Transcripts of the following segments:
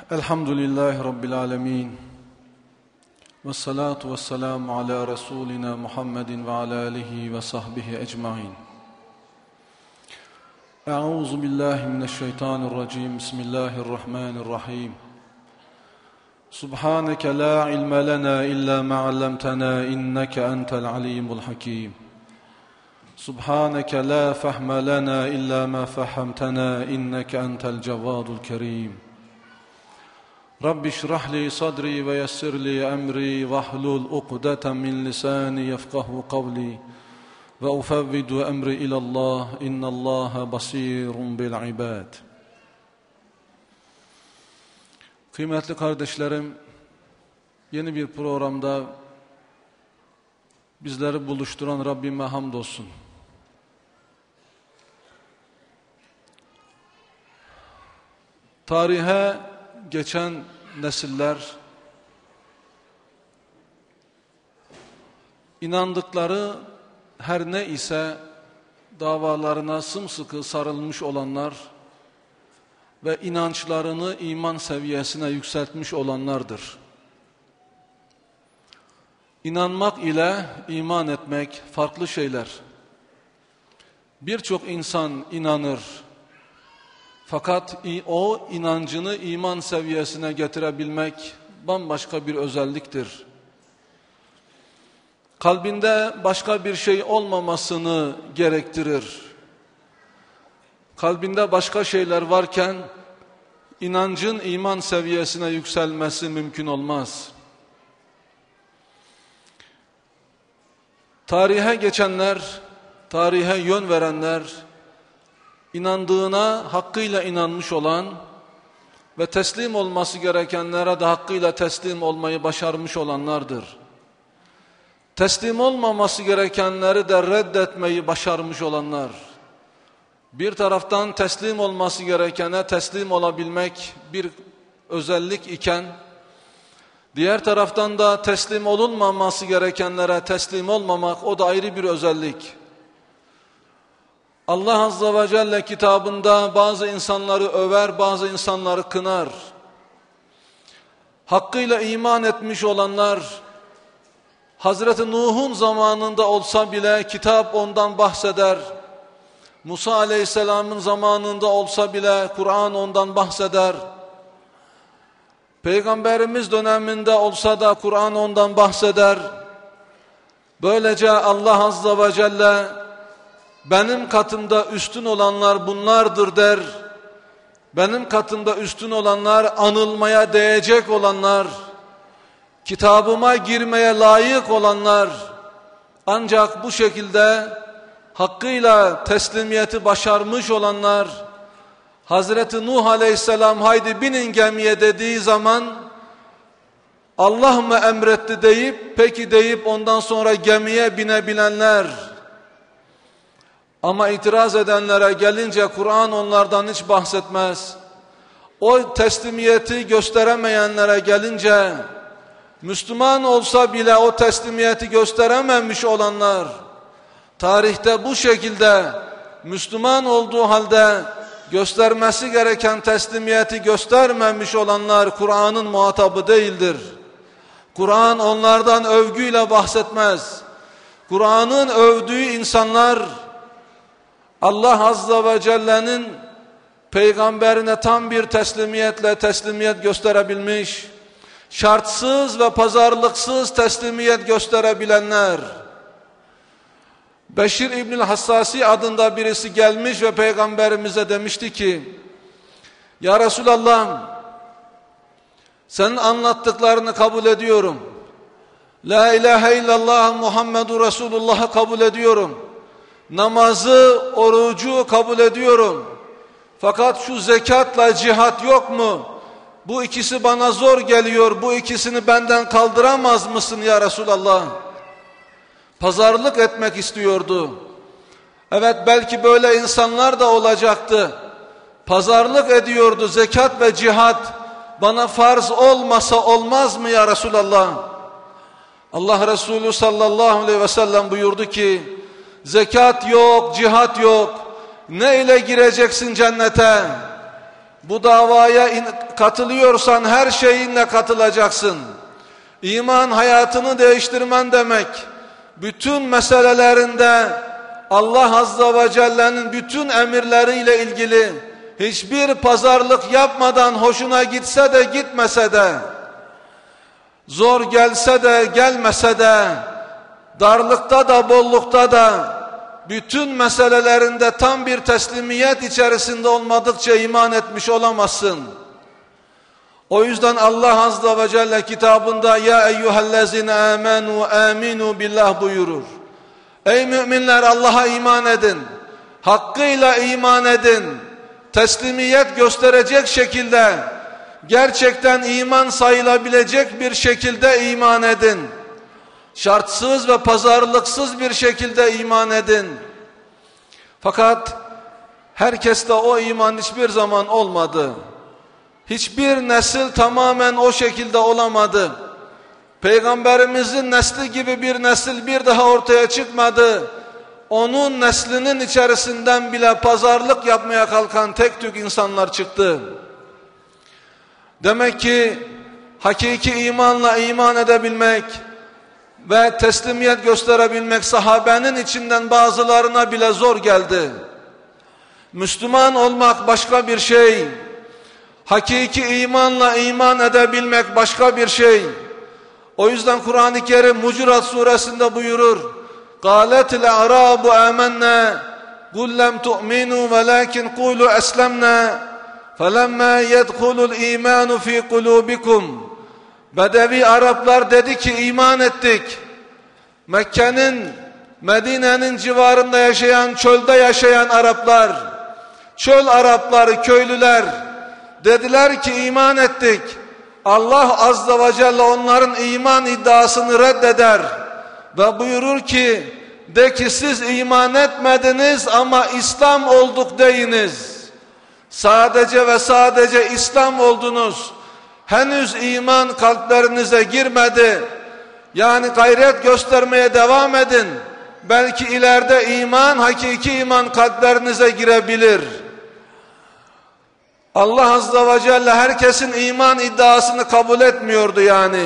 Elhamdülillahi Rabbil alemin. Ve salatu ve selamu ala Resulina Muhammedin ve ala alihi ve sahbihi ecmain. Euzu billahi mineşşeytanirracim. Bismillahirrahmanirrahim. Subhaneke la ilme lena illa ma 'allamtana inneke entel alimul hakim. Subhaneke la fehme lena illa ma fehemtena inneke entel cevvadul kerim. Rabbi şrah li sadri ve yessir li emri vahlul uqdeten min lisani yefkahu kavli ve ufevvidu emri ilallah innallaha basirun bil ibad. Kıymetli kardeşlerim, yeni bir programda bizleri buluşturan Rabbime hamdolsun. Tarihe geçen nesiller inandıkları her ne ise davalarına sımsıkı sarılmış olanlar ve inançlarını iman seviyesine yükseltmiş olanlardır. İnanmak ile iman etmek farklı şeyler. Birçok insan inanır. Fakat o inancını iman seviyesine getirebilmek bambaşka bir özelliktir. Kalbinde başka bir şey olmamasını gerektirir. Kalbinde başka şeyler varken inancın iman seviyesine yükselmesi mümkün olmaz. Tarihe geçenler, tarihe yön verenler, İnandığına hakkıyla inanmış olan ve teslim olması gerekenlere de hakkıyla teslim olmayı başarmış olanlardır. Teslim olmaması gerekenleri de reddetmeyi başarmış olanlar. Bir taraftan teslim olması gerekene teslim olabilmek bir özellik iken, diğer taraftan da teslim olunmaması gerekenlere teslim olmamak o da ayrı bir özellik. Allah Azze ve Celle kitabında bazı insanları över, bazı insanları kınar. Hakkıyla iman etmiş olanlar, Hazreti Nuh'un zamanında olsa bile kitap ondan bahseder. Musa Aleyhisselam'ın zamanında olsa bile Kur'an ondan bahseder. Peygamberimiz döneminde olsa da Kur'an ondan bahseder. Böylece Allah Azze ve Celle, benim katımda üstün olanlar bunlardır der. Benim katımda üstün olanlar, anılmaya değecek olanlar, kitabıma girmeye layık olanlar. Ancak bu şekilde hakkıyla teslimiyeti başarmış olanlar, Hazreti Nuh Aleyhisselam haydi binin gemiye dediği zaman Allah mı emretti deyip peki deyip ondan sonra gemiye binebilenler. Ama itiraz edenlere gelince Kur'an onlardan hiç bahsetmez. O teslimiyeti gösteremeyenlere gelince, Müslüman olsa bile o teslimiyeti gösterememiş olanlar, tarihte bu şekilde Müslüman olduğu halde göstermesi gereken teslimiyeti göstermemiş olanlar Kur'an'ın muhatabı değildir. Kur'an onlardan övgüyle bahsetmez. Kur'an'ın övdüğü insanlar, Allah Azze ve Celle'nin peygamberine tam bir teslimiyet gösterebilmiş, şartsız ve pazarlıksız teslimiyet gösterebilenler. Beşir İbnül Hassasi adında birisi gelmiş ve peygamberimize demişti ki, ya Resulallah, senin anlattıklarını kabul ediyorum. La ilahe illallah Muhammedur Resulullah'ı kabul ediyorum. Namazı, orucu kabul ediyorum. Fakat şu zekatla cihat yok mu? Bu ikisi bana zor geliyor. Bu ikisini benden kaldıramaz mısın ya Resulallah? Pazarlık etmek istiyordu. Evet, belki böyle insanlar da olacaktı. Pazarlık ediyordu. Zekat ve cihat bana farz olmasa olmaz mı ya Resulallah? Allah Resulü sallallahu aleyhi ve sellem buyurdu ki, zekat yok, cihat yok. Ne ile gireceksin cennete? Bu davaya katılıyorsan her şeyinle katılacaksın. İman hayatını değiştirmen demek. Bütün meselelerinde Allah Azze ve Celle'nin bütün emirleriyle ilgili hiçbir pazarlık yapmadan, hoşuna gitse de gitmese de, zor gelse de gelmese de, darlıkta da bollukta da, bütün meselelerinde tam bir teslimiyet içerisinde olmadıkça iman etmiş olamazsın. O yüzden Allah Azze ve Celle kitabında ya eyyühellezine amenu aminu billah buyurur. Ey müminler, Allah'a iman edin. Hakkıyla iman edin. Teslimiyet gösterecek şekilde, gerçekten iman sayılabilecek bir şekilde iman edin. Şartsız ve pazarlıksız bir şekilde iman edin. Fakat herkeste o iman hiçbir zaman olmadı. Hiçbir nesil tamamen o şekilde olamadı. Peygamberimizin nesli gibi bir nesil bir daha ortaya çıkmadı. Onun neslinin içerisinden bile pazarlık yapmaya kalkan tek tük insanlar çıktı. Demek ki hakiki imanla iman edebilmek ve teslimiyet gösterebilmek sahabenin içinden bazılarına bile zor geldi. Müslüman olmak başka bir şey. Hakiki imanla iman edebilmek başka bir şey. O yüzden Kur'an-ı Kerim Hucurat suresinde buyurur. قَالَتِ الْاَعْرَابُ آمَنَّا قُلْ لَمْ تُؤْمِنُوا وَلَكِنْ قُولُوا أَسْلَمْنَا فَلَمَّا يَدْخُلُ الْاِيمَانُ فِي قُلُوبِكُمْ Bedevi Araplar dedi ki iman ettik. Mekke'nin, Medine'nin civarında yaşayan, çölde yaşayan Araplar, çöl Arapları, köylüler dediler ki iman ettik. Allah Azze ve Celle onların iman iddiasını reddeder ve buyurur ki de ki siz iman etmediniz ama İslam olduk deyiniz. Sadece ve sadece İslam oldunuz. Henüz iman kalplerinize girmedi. Yani gayret göstermeye devam edin. Belki ileride iman, hakiki iman kalplerinize girebilir. Allah Azze ve Celle herkesin iman iddiasını kabul etmiyordu yani.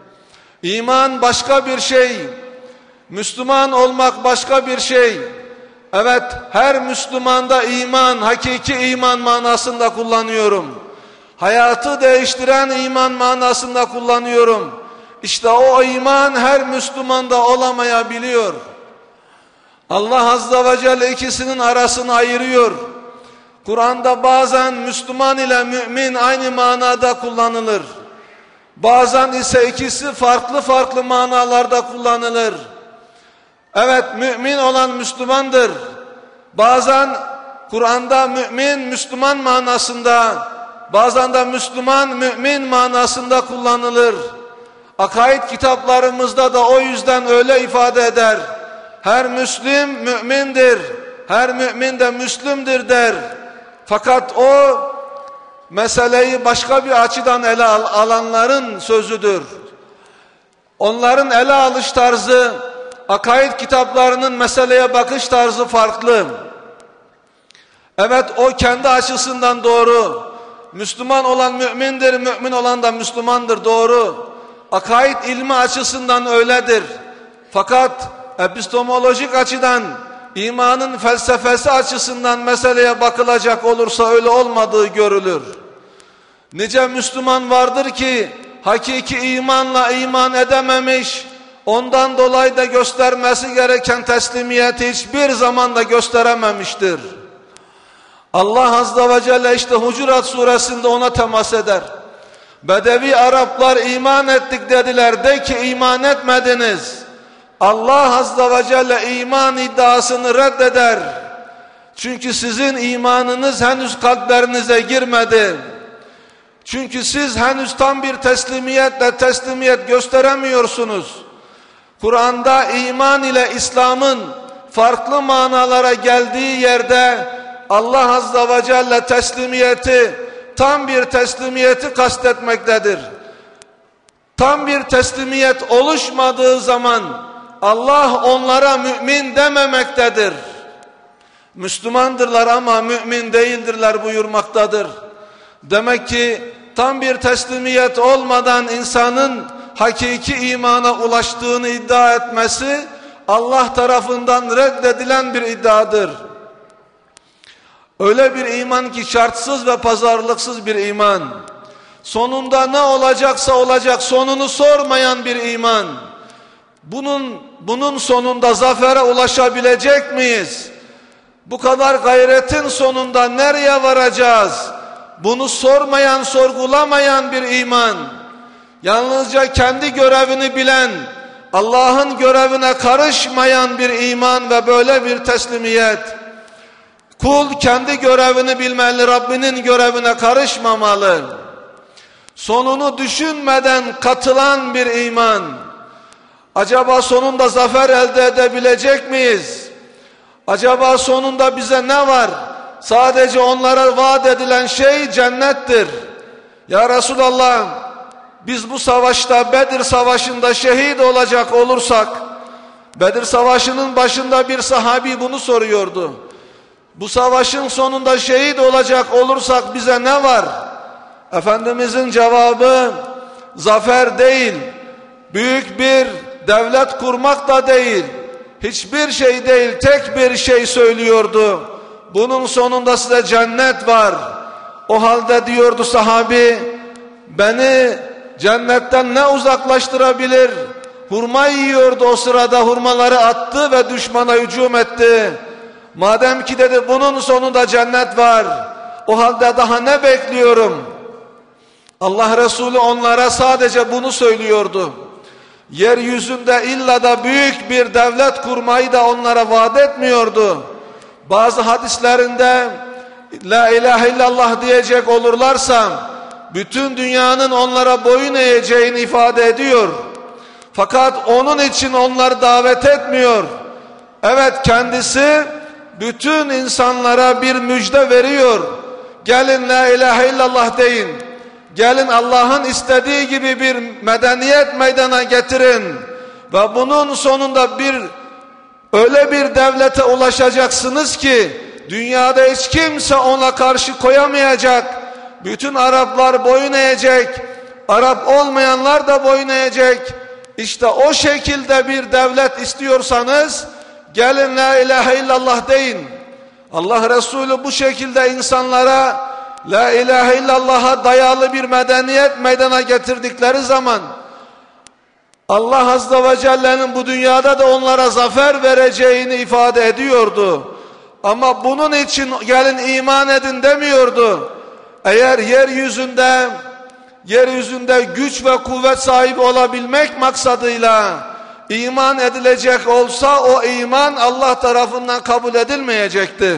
İman başka bir şey. Müslüman olmak başka bir şey. Evet, her Müslümanda iman, hakiki iman manasında kullanıyorum. Hayatı değiştiren iman manasında kullanıyorum. İşte o iman her Müslümanda olamayabiliyor. Allah Azze ve Celle ikisinin arasını ayırıyor. Kur'an'da bazen Müslüman ile mümin aynı manada kullanılır. Bazen ise ikisi farklı farklı manalarda kullanılır. Evet, mümin olan Müslümandır. Bazen Kur'an'da mümin Müslüman manasında, bazen de Müslüman mümin manasında kullanılır. Akaid kitaplarımızda da o yüzden öyle ifade eder. Her Müslim mümindir, her mümin de Müslümdür der. Fakat o meseleyi başka bir açıdan ele alanların sözüdür. Onların ele alış tarzı, akaid kitaplarının meseleye bakış tarzı farklı. Evet, o kendi açısından doğru. Müslüman olan mümindir, mümin olan da Müslümandır, doğru. Akaid ilmi açısından öyledir. Fakat epistemolojik açıdan, imanın felsefesi açısından meseleye bakılacak olursa öyle olmadığı görülür. Nice Müslüman vardır ki hakiki imanla iman edememiş, ondan dolayı da göstermesi gereken teslimiyeti hiçbir zaman da gösterememiştir. Allah Azze ve Celle işte Hucurat suresinde ona temas eder. Bedevi Araplar iman ettik dediler, de ki iman etmediniz. Allah Azze ve Celle iman iddiasını reddeder. Çünkü sizin imanınız henüz kalplerinize girmedi. Çünkü siz henüz tam bir teslimiyet gösteremiyorsunuz. Kur'an'da iman ile İslam'ın farklı manalara geldiği yerde Allah Azze ve Celle teslimiyeti, tam bir teslimiyeti kastetmektedir. Tam bir teslimiyet oluşmadığı zaman Allah onlara mümin dememektedir. Müslümandırlar ama mümin değildirler buyurmaktadır. Demek ki tam bir teslimiyet olmadan insanın hakiki imana ulaştığını iddia etmesi Allah tarafından reddedilen bir iddiadır. Öyle bir iman ki şartsız ve pazarlıksız bir iman. Sonunda ne olacaksa olacak, sonunu sormayan bir iman. Bunun sonunda zafere ulaşabilecek miyiz? Bu kadar gayretin sonunda nereye varacağız? Bunu sormayan, sorgulamayan bir iman. Yalnızca kendi görevini bilen, Allah'ın görevine karışmayan bir iman ve böyle bir teslimiyet. Kul kendi görevini bilmeli, Rabbinin görevine karışmamalı. Sonunu düşünmeden katılan bir iman. Acaba sonunda zafer elde edebilecek miyiz? Acaba sonunda bize ne var? Sadece onlara vaat edilen şey cennettir. Ya Resulallah, biz bu savaşta, Bedir Savaşı'nda şehit olacak olursak, Bedir Savaşı'nın başında bir sahabi bunu soruyordu. Bu savaşın sonunda şehit olacak olursak bize ne var? Efendimizin cevabı, zafer değil, büyük bir devlet kurmak da değil, hiçbir şey değil, tek bir şey söylüyordu. Bunun sonunda size cennet var. O halde diyordu sahabi, beni cennetten ne uzaklaştırabilir? Hurma yiyordu o sırada, hurmaları attı ve düşmana hücum etti. Madem ki dedi bunun sonunda cennet var, o halde daha ne bekliyorum? Allah Resulü onlara sadece bunu söylüyordu. Yeryüzünde illa da büyük bir devlet kurmayı da onlara vaat etmiyordu. Bazı hadislerinde la ilahe illallah diyecek olurlarsa bütün dünyanın onlara boyun eğeceğini ifade ediyor. Fakat onun için onları davet etmiyor. Evet, kendisi bütün insanlara bir müjde veriyor. Gelin la ilahe illallah deyin. Gelin Allah'ın istediği gibi bir medeniyet meydana getirin. Ve bunun sonunda öyle bir devlete ulaşacaksınız ki dünyada hiç kimse ona karşı koyamayacak. Bütün Araplar boyun eğecek. Arap olmayanlar da boyun eğecek. İşte o şekilde bir devlet istiyorsanız gelin la ilahe illallah deyin. Allah Resulü bu şekilde insanlara la ilahe illallah'a dayalı bir medeniyet meydana getirdikleri zaman Allah Azze ve Celle'nin bu dünyada da onlara zafer vereceğini ifade ediyordu. Ama bunun için gelin iman edin demiyordu. Eğer yeryüzünde güç ve kuvvet sahibi olabilmek maksadıyla iman edilecek olsa o iman Allah tarafından kabul edilmeyecekti.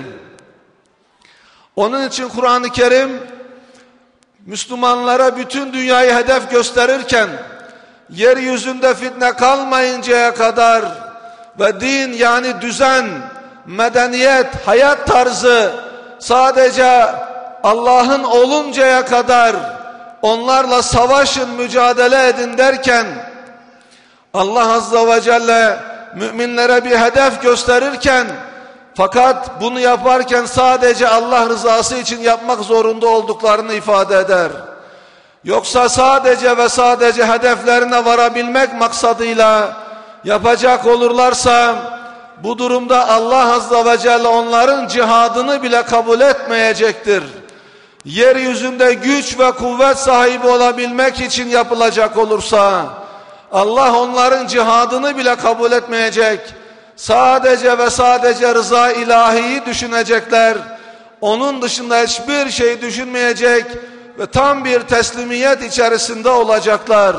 Onun için Kur'an-ı Kerim Müslümanlara bütün dünyayı hedef gösterirken yeryüzünde fitne kalmayıncaya kadar ve din yani düzen, medeniyet, hayat tarzı sadece Allah'ın oluncaya kadar onlarla savaşın, mücadele edin derken Allah Azze ve Celle müminlere bir hedef gösterirken fakat bunu yaparken sadece Allah rızası için yapmak zorunda olduklarını ifade eder. Yoksa sadece ve sadece hedeflerine varabilmek maksadıyla yapacak olurlarsa bu durumda Allah Azze ve Celle onların cihadını bile kabul etmeyecektir. Yeryüzünde güç ve kuvvet sahibi olabilmek için yapılacak olursa Allah onların cihadını bile kabul etmeyecek. Sadece ve sadece rıza ilahiyi düşünecekler. Onun dışında hiçbir şey düşünmeyecek ve tam bir teslimiyet içerisinde olacaklar.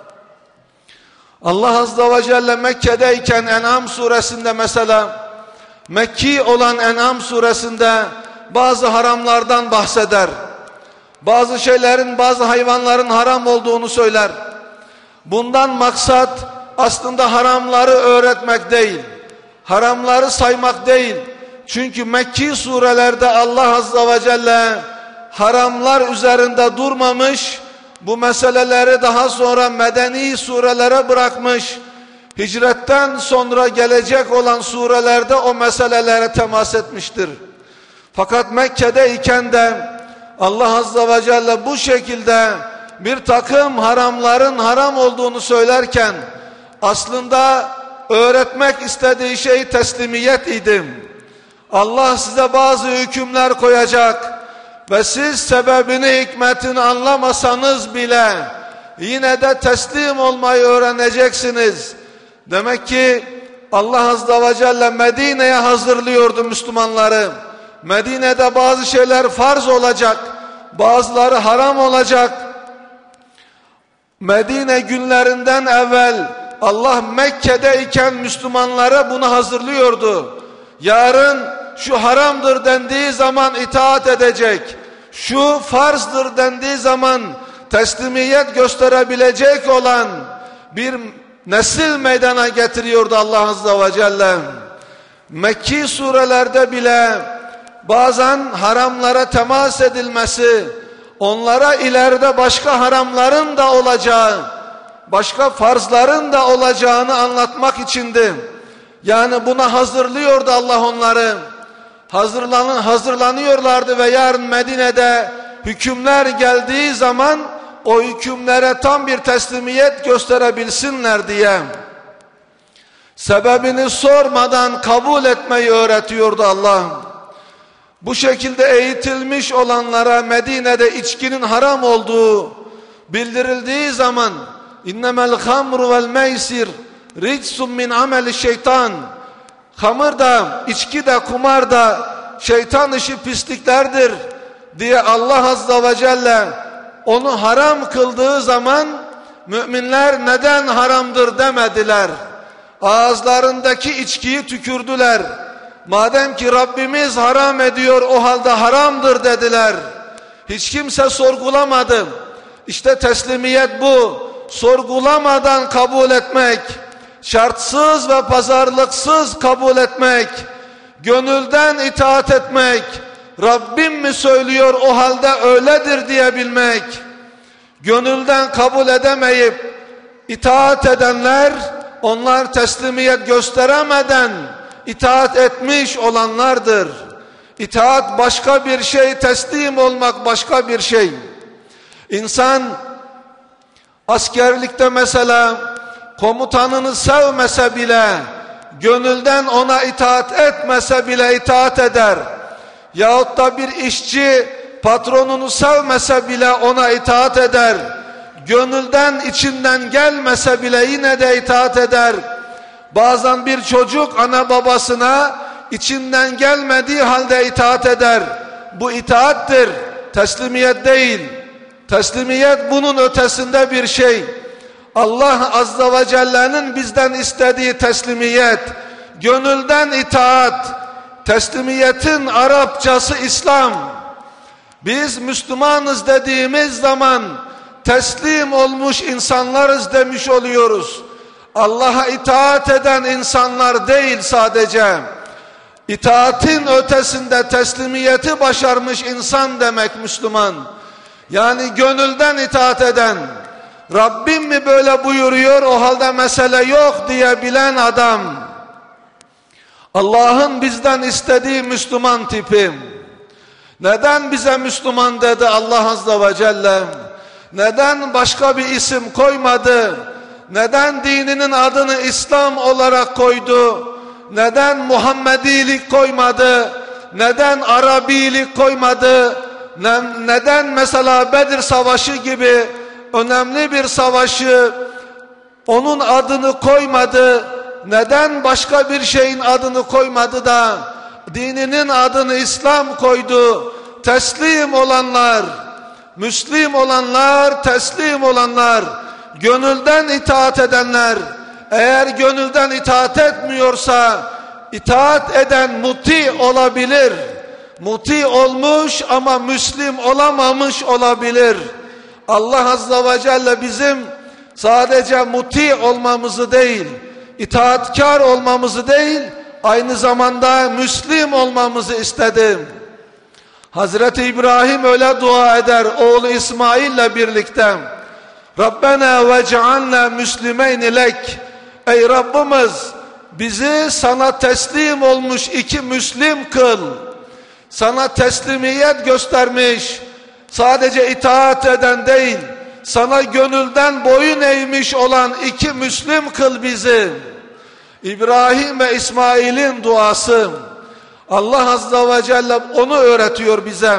Allah Azze ve Celle Mekke'deyken En'am suresinde mesela Mekki olan En'am suresinde bazı haramlardan bahseder. Bazı şeylerin, bazı hayvanların haram olduğunu söyler. Bundan maksat aslında haramları öğretmek değil, haramları saymak değil. Çünkü Mekki surelerde Allah Azze ve Celle haramlar üzerinde durmamış, bu meseleleri daha sonra medeni surelere bırakmış. Hicretten sonra gelecek olan surelerde o meselelere temas etmiştir. Fakat Mekke'de iken de Allah Azze ve Celle bu şekilde bir takım haramların haram olduğunu söylerken aslında öğretmek istediği şey teslimiyet idi. Allah size bazı hükümler koyacak ve siz sebebini, hikmetini anlamasanız bile yine de teslim olmayı öğreneceksiniz. Demek ki Allah Azze ve Celle Medine'ye hazırlıyordu Müslümanları. Medine'de bazı şeyler farz olacak, bazıları haram olacak. Medine günlerinden evvel Allah Mekke'de iken Müslümanlara bunu hazırlıyordu. Yarın şu haramdır dendiği zaman itaat edecek, şu farzdır dendiği zaman teslimiyet gösterebilecek olan bir nesil meydana getiriyordu Allah Azze ve Celle. Mekki surelerde bile bazen haramlara temas edilmesi, onlara ileride başka haramların da olacağı, başka farzların da olacağını anlatmak içindi. Yani buna hazırlıyordu Allah onları. Hazırlanıyorlardı ve yarın Medine'de hükümler geldiği zaman o hükümlere tam bir teslimiyet gösterebilsinler diye sebebini sormadan kabul etmeyi öğretiyordu Allah. Bu şekilde eğitilmiş olanlara Medine'de içkinin haram olduğu bildirildiği zaman innemel hamru vel meysir ricsun min ameli şeytan, hamır da, içki de, kumar da şeytan işi pisliklerdir diye Allah Azze ve Celle onu haram kıldığı zaman müminler neden haramdır demediler. Ağızlarındaki içkiyi tükürdüler. Madem ki Rabbimiz haram ediyor, o halde haramdır dediler. Hiç kimse sorgulamadı. İşte teslimiyet bu. Sorgulamadan kabul etmek, şartsız ve pazarlıksız kabul etmek, gönülden itaat etmek, Rabbim mi söylüyor o halde öyledir diyebilmek. Gönülden kabul edemeyip itaat edenler, onlar teslimiyet gösteremeden itaat etmiş olanlardır. İtaat başka bir şey, teslim olmak başka bir şey. İnsan askerlikte mesela komutanını sevmese bile, gönülden ona itaat etmese bile itaat eder. Yahut da bir işçi patronunu sevmese bile ona itaat eder. Gönülden, içinden gelmese bile yine de itaat eder. Bazen bir çocuk ana babasına içinden gelmediği halde itaat eder. Bu itaattir, teslimiyet değil. Teslimiyet bunun ötesinde bir şey. Allah Azze ve Celle'nin bizden istediği teslimiyet, gönülden itaat. Teslimiyetin Arapçası İslam. Biz Müslümanız dediğimiz zaman teslim olmuş insanlarız demiş oluyoruz. Allah'a itaat eden insanlar değil sadece. İtaatin ötesinde teslimiyeti başarmış insan demek Müslüman. Yani gönülden itaat eden, Rabbim mi böyle buyuruyor o halde mesele yok diyebilen adam. Allah'ın bizden istediği Müslüman tipi. Neden bize Müslüman dedi Allah Azze ve Celle? Neden başka bir isim koymadı? Neden dininin adını İslam olarak koydu? Neden Muhammedilik koymadı? Neden Arabilik koymadı? Neden mesela Bedir Savaşı gibi önemli bir savaşı onun adını koymadı? Neden başka bir şeyin adını koymadı da dininin adını İslam koydu? Teslim olanlar, Müslim olanlar, teslim olanlar, gönülden itaat edenler. Eğer gönülden itaat etmiyorsa itaat eden muti olabilir. Muti olmuş ama Müslim olamamış olabilir. Allah Azze ve Celle bizim sadece muti olmamızı değil, itaatkar olmamızı değil, aynı zamanda Müslim olmamızı istedi. Hazreti İbrahim öyle dua eder oğlu İsmail'le birlikte. Rabbena vec'alna müslimeyni lek. Ey Rabbimiz, bizi sana teslim olmuş iki Müslim kıl. Sana teslimiyet göstermiş, sadece itaat eden değil, sana gönülden boyun eğmiş olan iki Müslüm kıl bizi. İbrahim ve İsmail'in duası. Allah Azze ve Celle onu öğretiyor bize.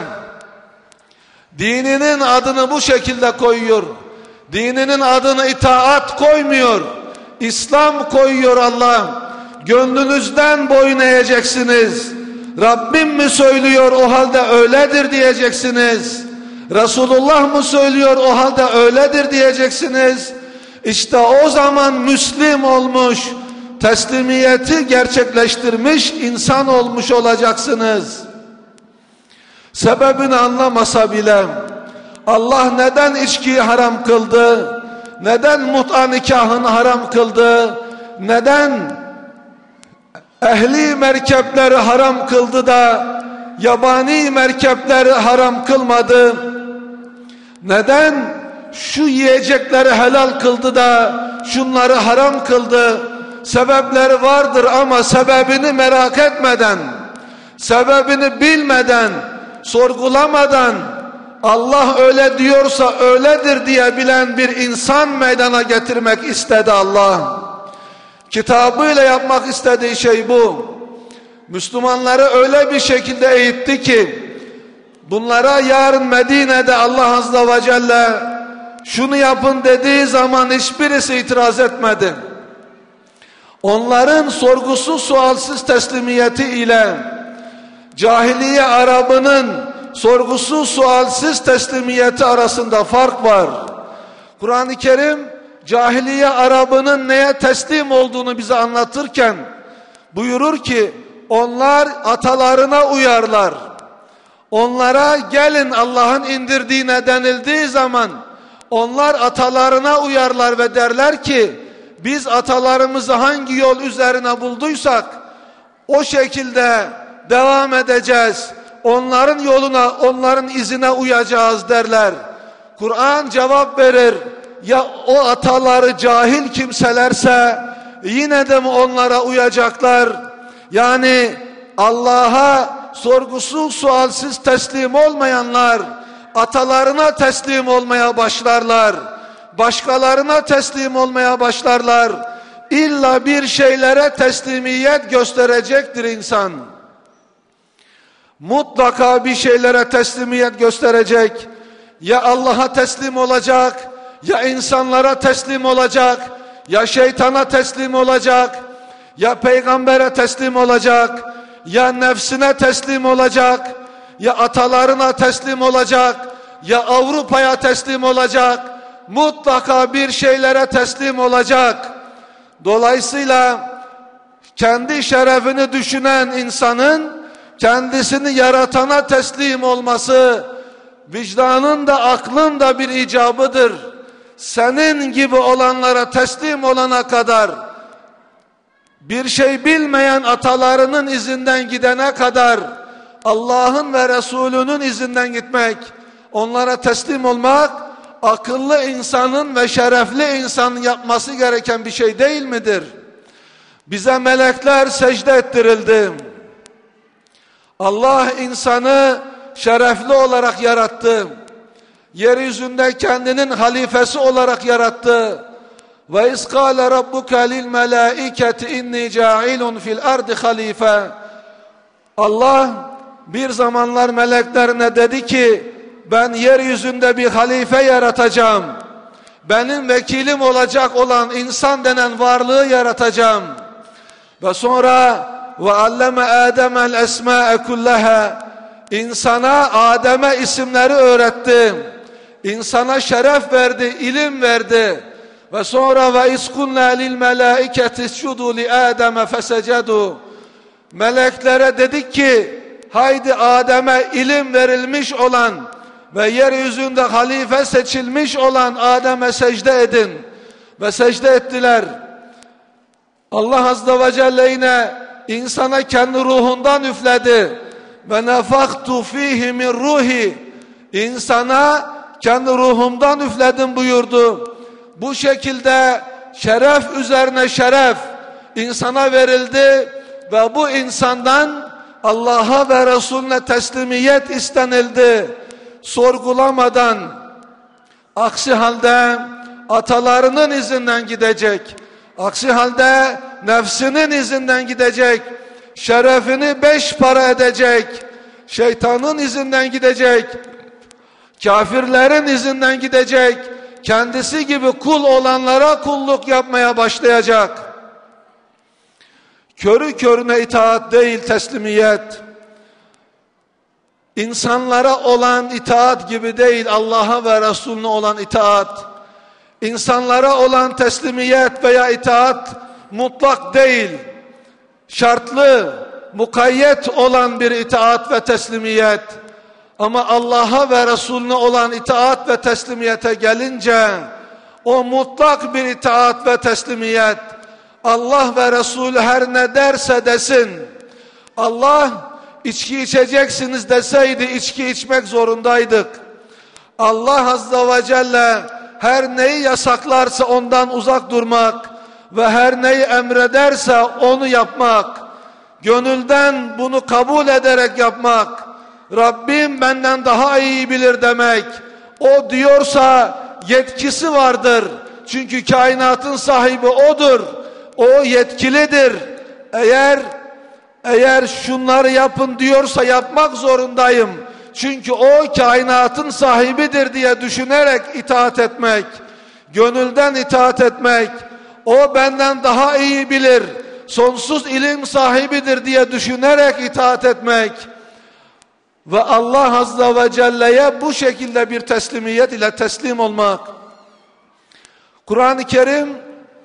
Dininin adını bu şekilde koyuyor. Dininin adını itaat koymuyor. İslam koyuyor Allah. Gönlünüzden boyun eğeceksiniz. Rabbim mi söylüyor, o halde öyledir diyeceksiniz. Resulullah mı söylüyor, o halde öyledir diyeceksiniz. İşte o zaman Müslim olmuş, teslimiyeti gerçekleştirmiş insan olmuş olacaksınız. Sebebini anlamasa bile Allah neden içkiyi haram kıldı, neden mut'a nikahını haram kıldı, neden ehli merkepleri haram kıldı da yabani merkepleri haram kılmadı, neden şu yiyecekleri helal kıldı da şunları haram kıldı? Sebepleri vardır ama sebebini merak etmeden, sebebini bilmeden, sorgulamadan, Allah öyle diyorsa öyledir diyebilen bir insan meydana getirmek istedi Allah. Kitabıyla yapmak istediği şey bu. Müslümanları öyle bir şekilde eğitti ki, bunlara yarın Medine'de Allah Azze ve Celle şunu yapın dediği zaman hiçbirisi itiraz etmedi. Onların sorgusuz sualsiz teslimiyeti ile cahiliye Arabının sorgusuz sualsiz teslimiyeti arasında fark var. Kur'an-ı Kerim cahiliye Arabının neye teslim olduğunu bize anlatırken buyurur ki, onlar atalarına uyarlar. Onlara gelin Allah'ın indirdiğine denildiği zaman onlar atalarına uyarlar ve derler ki, biz atalarımızı hangi yol üzerine bulduysak o şekilde devam edeceğiz. Onların yoluna, onların izine uyacağız derler. Kur'an cevap verir. Ya o ataları cahil kimselerse yine de mi onlara uyacaklar? Yani Allah'a sorgusuz sualsiz teslim olmayanlar atalarına teslim olmaya başlarlar. Başkalarına teslim olmaya başlarlar. İlla bir şeylere teslimiyet gösterecektir insan. Mutlaka bir şeylere teslimiyet gösterecek. Ya Allah'a teslim olacak, ya insanlara teslim olacak, ya şeytana teslim olacak, ya peygambere teslim olacak, ya nefsine teslim olacak, ya atalarına teslim olacak, ya Avrupa'ya teslim olacak. Mutlaka bir şeylere teslim olacak. Dolayısıyla kendi şerefini düşünen insanın kendisini yaratana teslim olması vicdanın da aklın da bir icabıdır. Senin gibi olanlara teslim olana kadar, bir şey bilmeyen atalarının izinden gidene kadar Allah'ın ve Resulünün izinden gitmek, onlara teslim olmak akıllı insanın ve şerefli insanın yapması gereken bir şey değil midir? Bize melekler secde ettirildi. Allah insanı şerefli olarak yarattı. Yeryüzünde kendinin halifesi olarak yarattı. Ve iskâle rabbuke lil melâiketi inni câilun fil ardı halife. Allah bir zamanlar meleklerine dedi ki, ben yeryüzünde bir halife yaratacağım. Benim vekilim olacak olan insan denen varlığı yaratacağım. Ve sonra ve alleme Adem'el esmâe kullaha. İnsana Adem'e isimleri öğretti. İnsana şeref verdi, ilim verdi. Ve sonra ve iskunna lil melâiketi iscudu li Adem'e fesecedu. Meleklere dedik ki, haydi Adem'e ilim verilmiş olan ve yeryüzünde halife seçilmiş olan Adem'e secde edin. Ve secde ettiler. Allah Azze ve Celle yine insana kendi ruhundan üfledi. Ve nefaktu fihi min ruhi. İnsana kendi ruhumdan üfledim buyurdu. Bu şekilde şeref üzerine şeref insana verildi ve bu insandan Allah'a ve Resulüne teslimiyet istenildi. sorgulamadan, aksi halde atalarının izinden gidecek, aksi halde nefsinin izinden gidecek, şerefini 5 para edecek, şeytanın izinden gidecek, kafirlerin izinden gidecek, kendisi gibi kul olanlara kulluk yapmaya başlayacak. Körü körüne itaat değil teslimiyet. İnsanlara olan itaat gibi değil, Allah'a ve Resulüne olan itaat. İnsanlara olan teslimiyet veya itaat mutlak değil, şartlı, mukayyet olan bir itaat ve teslimiyet. Ama Allah'a ve Resulüne olan itaat ve teslimiyete gelince, o mutlak bir itaat ve teslimiyet. Allah ve Resulü her ne derse desin. Allah içki içeceksiniz deseydi içki içmek zorundaydık. Allah Azze ve Celle her neyi yasaklarsa ondan uzak durmak ve her neyi emrederse onu yapmak, gönülden bunu kabul ederek yapmak, Rabbim benden daha iyi bilir demek. O diyorsa yetkisi vardır. Çünkü kainatın sahibi O'dur. O yetkilidir. Eğer şunları yapın diyorsa yapmak zorundayım. Çünkü o kainatın sahibidir diye düşünerek itaat etmek, gönülden itaat etmek, o benden daha iyi bilir, sonsuz ilim sahibidir diye düşünerek itaat etmek ve Allah Azze ve Celle'ye bu şekilde bir teslimiyet ile teslim olmak. Kur'an-ı Kerim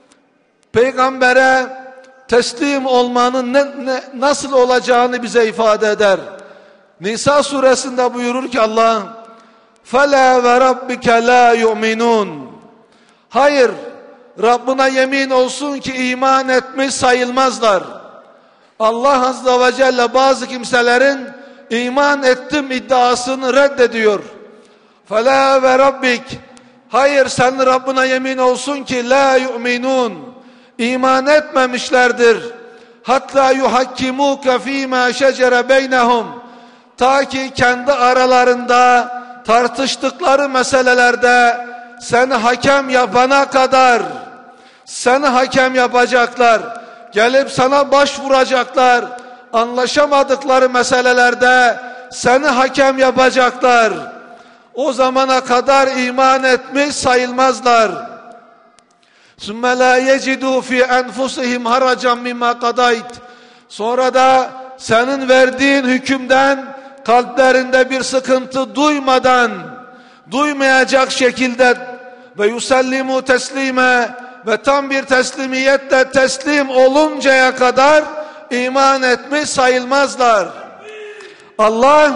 peygambere teslim olmanın nasıl olacağını bize ifade eder. Nisa suresinde buyurur ki Allah, فَلَا وَرَبِّكَ لَا يُؤْمِنُونَ. Hayır, Rabbına yemin olsun ki iman etmiş sayılmazlar. Allah Azze ve Celle bazı kimselerin iman ettim iddiasını reddediyor. فَلَا وَرَبِّكَ. Hayır, sen Rabbına yemin olsun ki la yu'minun. İman etmemişlerdir. Hatta yuhakkimuke fîmâ şecere beynehum. Ta ki kendi aralarında tartıştıkları meselelerde seni hakem yapana kadar, seni hakem yapacaklar. Gelip sana başvuracaklar. Anlaşamadıkları meselelerde seni hakem yapacaklar. O zamana kadar iman etmiş sayılmazlar. ثُمَّ لَا يَجِدُوا فِي أَنْفُسِهِمْ هَرَجًا مِمَّا قَضَيْتَ. Sonra da senin verdiğin hükümden kalplerinde bir sıkıntı duymayacak şekilde ve yusallimu teslime, ve tam bir teslimiyetle teslim oluncaya kadar iman etmiş sayılmazlar. Allah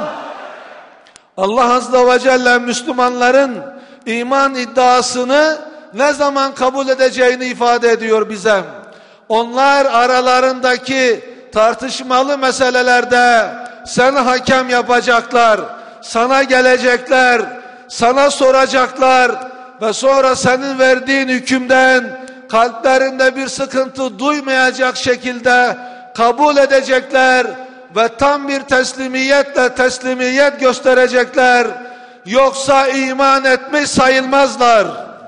Azze ve Celle Müslümanların iman iddiasını ne zaman kabul edeceğini ifade ediyor bize. Onlar aralarındaki tartışmalı meselelerde seni hakem yapacaklar, sana gelecekler, sana soracaklar ve sonra senin verdiğin hükümden kalplerinde bir sıkıntı duymayacak şekilde kabul edecekler ve tam bir teslimiyet gösterecekler. Yoksa iman etmiş sayılmazlar.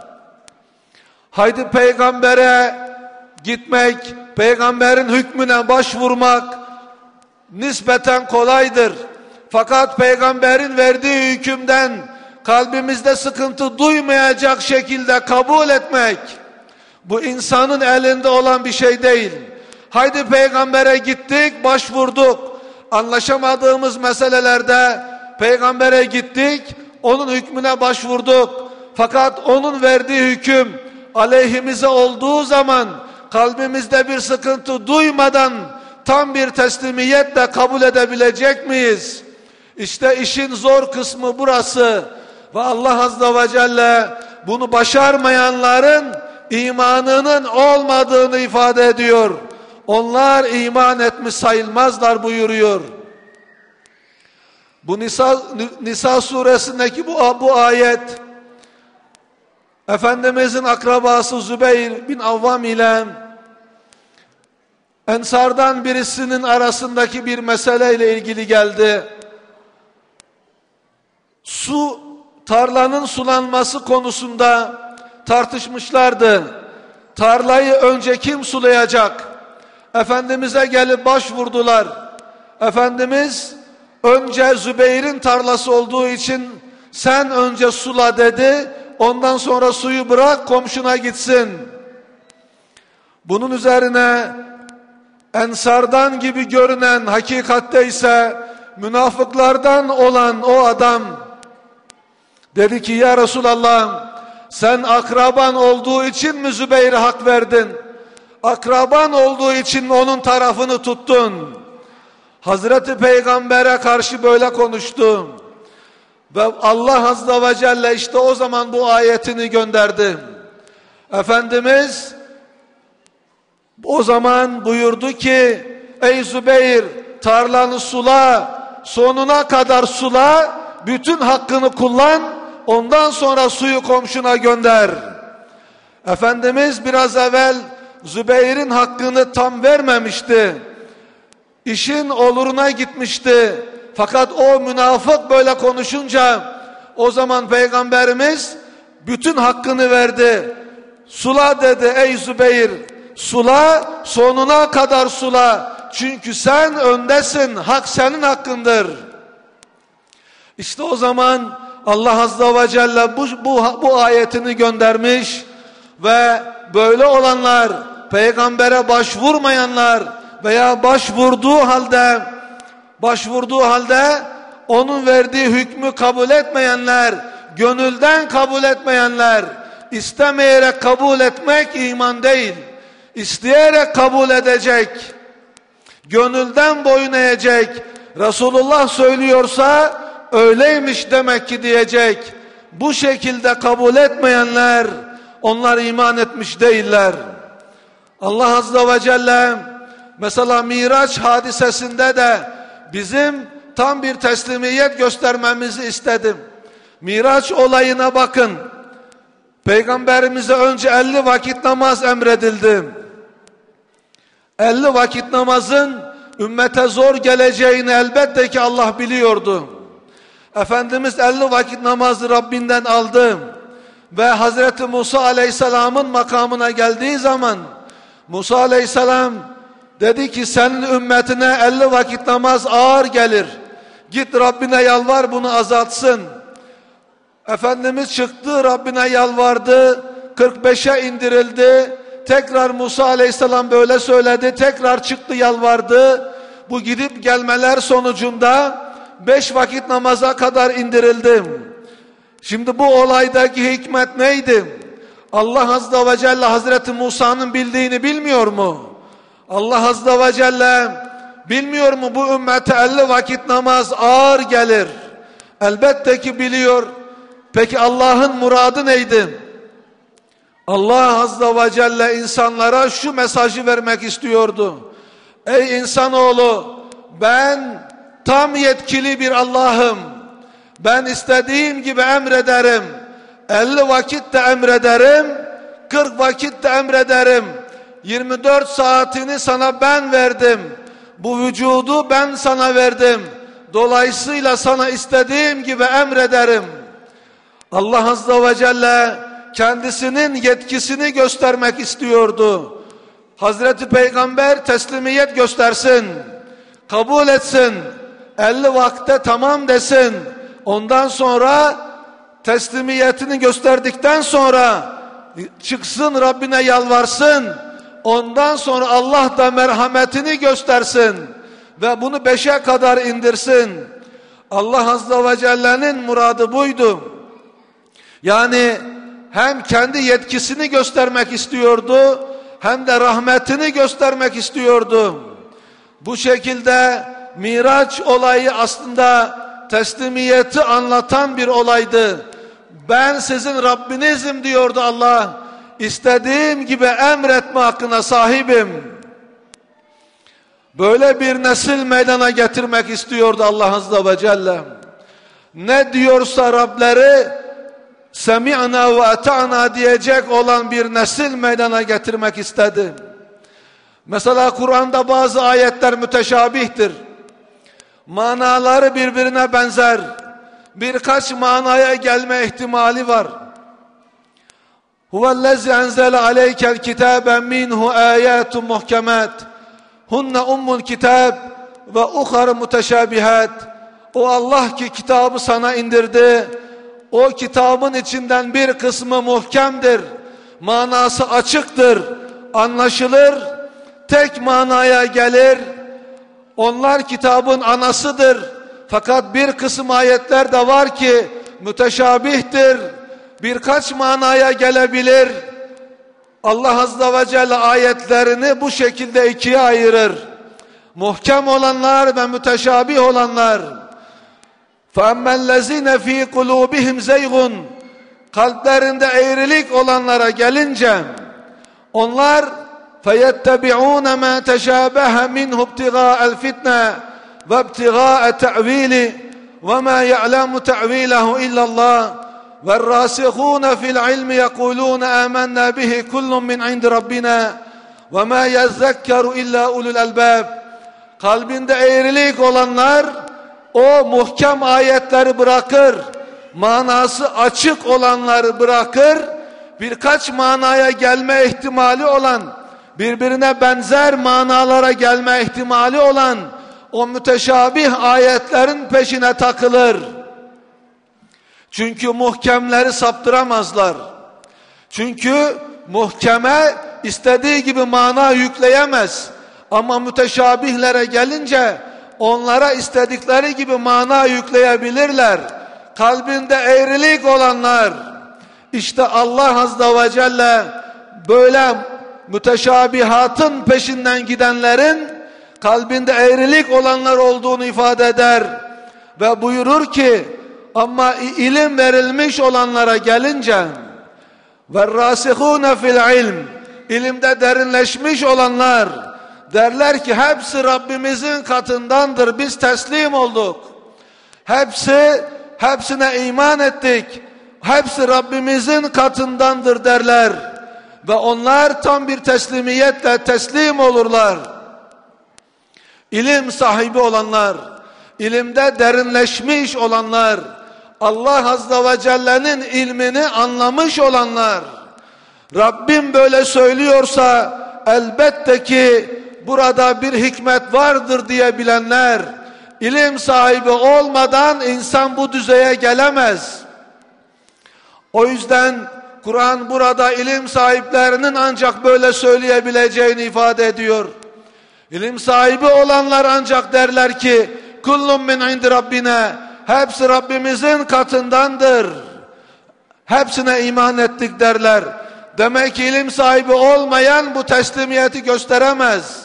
Haydi peygambere gitmek, peygamberin hükmüne başvurmak nispeten kolaydır. Fakat peygamberin verdiği hükümden kalbimizde sıkıntı duymayacak şekilde kabul etmek, bu insanın elinde olan bir şey değil. Haydi peygambere gittik, başvurduk. Anlaşamadığımız meselelerde peygambere gittik, onun hükmüne başvurduk. Fakat onun verdiği hüküm aleyhimize olduğu zaman kalbimizde bir sıkıntı duymadan tam bir teslimiyetle kabul edebilecek miyiz? İşte işin zor kısmı burası. Ve Allah Azze ve Celle bunu başarmayanların imanının olmadığını ifade ediyor. Onlar iman etmiş sayılmazlar buyuruyor. Bu Nisa suresindeki bu ayet, Efendimizin akrabası Zübeyir bin Avvam ile Ensardan birisinin arasındaki bir meseleyle ilgili geldi. tarlanın sulanması konusunda tartışmışlardı. Tarlayı önce kim sulayacak? Efendimiz'e gelip başvurdular. Efendimiz önce Zübeyir'in tarlası olduğu için sen önce sula dedi. Ondan sonra suyu bırak komşuna gitsin. Bunun üzerine Ensardan gibi görünen, hakikatte ise münafıklardan olan o adam dedi ki ya Resulallah, sen akraban olduğu için mi Zübeyir'e hak verdin? Akraban olduğu için mi onun tarafını tuttun? Hazreti Peygamber'e karşı böyle konuştu. Ve Allah Azze ve Celle işte o zaman bu ayetini gönderdi. Efendimiz o zaman buyurdu ki ey Zübeyir, tarlanı sula, sonuna kadar sula, bütün hakkını kullan, ondan sonra suyu komşuna gönder. Efendimiz biraz evvel Zübeyir'in hakkını tam vermemişti. İşin oluruna gitmişti. Fakat o münafık böyle konuşunca o zaman Peygamberimiz bütün hakkını verdi. Sula dedi ey Zübeyir, sula, sonuna kadar sula. Çünkü sen öndesin, hak senin hakkındır. İşte o zaman Allah Azze ve Celle bu ayetini göndermiş ve böyle olanlar, peygambere başvurmayanlar veya başvurduğu halde onun verdiği hükmü kabul etmeyenler, gönülden kabul etmeyenler, istemeyerek kabul etmek iman değil, isteyerek kabul edecek, gönülden boyun eğecek, Resulullah söylüyorsa öyleymiş demek ki diyecek. Bu şekilde kabul etmeyenler, onlar iman etmiş değiller. Allah Azze ve Celle mesela Miraç hadisesinde de bizim tam bir teslimiyet göstermemizi istedim. Miraç olayına bakın. Peygamberimize önce 50 vakit namaz emredildi. 50 vakit namazın ümmete zor geleceğini elbette ki Allah biliyordu. Efendimiz 50 vakit namazı Rabbinden aldı ve Hazreti Musa Aleyhisselam'ın makamına geldiği zaman Musa Aleyhisselam dedi ki senin ümmetine 50 vakit namaz ağır gelir. Git Rabbine yalvar bunu azaltsın. Efendimiz çıktı, Rabbine yalvardı, 45'e indirildi. Tekrar Musa Aleyhisselam böyle söyledi, tekrar çıktı yalvardı. Bu gidip gelmeler sonucunda 5 vakit namaza kadar indirildim. Şimdi bu olaydaki hikmet neydi? Allah Azze ve Celle Hazreti Musa'nın bildiğini bilmiyor mu? Allah Azze ve Celle bilmiyor mu bu ümmete 50 vakit namaz ağır gelir? Elbette ki biliyor. Peki Allah'ın muradı neydi? Allah Azze ve Celle insanlara şu mesajı vermek istiyordu. Ey insanoğlu, ben tam yetkili bir Allah'ım. Ben istediğim gibi emrederim. 50 vakit de emrederim, 40 vakit de emrederim. 24 saatini sana ben verdim. Bu vücudu ben sana verdim. Dolayısıyla sana istediğim gibi emrederim. Allah Azze ve Celle kendisinin yetkisini göstermek istiyordu. Hazreti Peygamber teslimiyet göstersin, kabul etsin, 50 vakte tamam desin. Ondan sonra teslimiyetini gösterdikten sonra çıksın Rabbine yalvarsın. Ondan sonra Allah da merhametini göstersin ve bunu 5'e kadar indirsin. Allah Azze ve Celle'nin muradı buydu. Yani hem kendi yetkisini göstermek istiyordu, hem de rahmetini göstermek istiyordu. Bu şekilde Miraç olayı aslında teslimiyeti anlatan bir olaydı. Ben sizin Rabbinizim diyordu Allah. İstediğim gibi emretme hakkına sahibim. Böyle bir nesil meydana getirmek istiyordu Allah Azze ve Celle. Ne diyorsa Rableri semi'na ve ata'na diyecek olan bir nesil meydana getirmek istedi. Mesela Kur'an'da bazı ayetler müteşabihtir. Manaları birbirine benzer. birkaç manaya gelme ihtimali var. Huvellezî enzele aleykel kitâbe minhu âyâtun muhkemât hunne ummul kitâb ve ukhar muteşâbihât. O Allah ki kitabı sana indirdi. O kitabın içinden bir kısmı muhkemdir. Manası açıktır, anlaşılır, tek manaya gelir. Onlar kitabın anasıdır. Fakat bir kısım ayetler de var ki müteşabihtir. Birkaç manaya gelebilir. Allah Azze ve Celle ayetlerini bu şekilde ikiye ayırır. Muhkem olanlar ve müteşabih olanlar. فَاَمَّا الَّذ۪ينَ ف۪ي قُلُوبِهِمْ زَيْغٌ Kalplerinde eğrilik olanlara gelince onlar فَيَتَّبِعُونَ مَا تَشَابَهَ مِنْهُ ابْتِغَاءَ الْفِتْنَةِ وَابْتِغَاءَ تَعْوِيلِ وَمَا يَعْلَمُ تَعْوِيلَهُ إِلَّا اللّٰهِ وَالرَّاسِخُونَ فِي الْعِلْمِ يَقُولُونَ آمَنَّا بِهِ كُلٌّ مِّنْ عِنْدِ رَبِّنَا وَمَا يَذَّكَّرُ إِلَّا أُولُو الْأَلْبَابِ Kalbinde eğrilik olanlar o muhkem ayetleri bırakır, manası açık olanları bırakır, birkaç manaya gelme ihtimali olan, birbirine benzer manalara gelme ihtimali olan o müteşabih ayetlerin peşine takılır. Çünkü muhkemleri saptıramazlar. Çünkü muhkeme istediği gibi mana yükleyemez. Ama müteşabihlere gelince onlara istedikleri gibi mana yükleyebilirler. Kalbinde eğrilik olanlar, işte Allah Azze ve Celle böyle müteşabihatın peşinden gidenlerin kalbinde eğrilik olanlar olduğunu ifade eder. Ve buyurur ki ama ilim verilmiş olanlara gelince وَالرَّاسِخُونَ فِي الْعِلْمِ ilimde derinleşmiş olanlar derler ki hepsi Rabbimizin katındandır, biz teslim olduk. Hepsine iman ettik. Hepsi Rabbimizin katındandır derler. Ve onlar tam bir teslimiyetle teslim olurlar. İlim sahibi olanlar, ilimde derinleşmiş olanlar, Allah Azze ve Celle'nin ilmini anlamış olanlar, Rabbim böyle söylüyorsa elbette ki burada bir hikmet vardır diyebilenler, ilim sahibi olmadan insan bu düzeye gelemez. O yüzden Kur'an burada ilim sahiplerinin ancak böyle söyleyebileceğini ifade ediyor. İlim sahibi olanlar ancak derler ki kullun min indi rabbina, hepsi Rabbimizin katındandır, hepsine iman ettik derler. Demek ki ilim sahibi olmayan bu teslimiyeti gösteremez.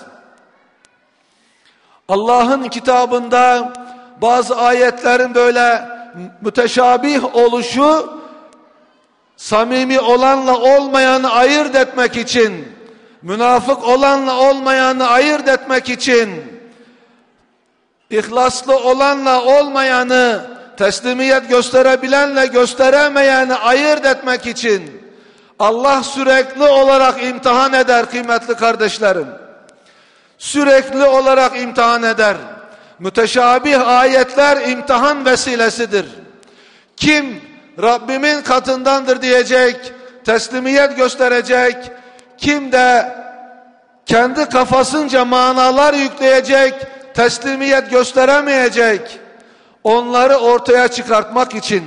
Allah'ın kitabında bazı ayetlerin böyle müteşabih oluşu, samimi olanla olmayanı ayırt etmek için, münafık olanla olmayanı ayırt etmek için, ihlaslı olanla olmayanı, teslimiyet gösterebilenle gösteremeyeni ayırt etmek için Allah sürekli olarak imtihan eder kıymetli kardeşlerim. Sürekli olarak imtihan eder. Müteşabih ayetler imtihan vesilesidir. Kim Rabbimin katındandır diyecek, teslimiyet gösterecek, kim de kendi kafasınca manalar yükleyecek, teslimiyet gösteremeyecek, onları ortaya çıkartmak için.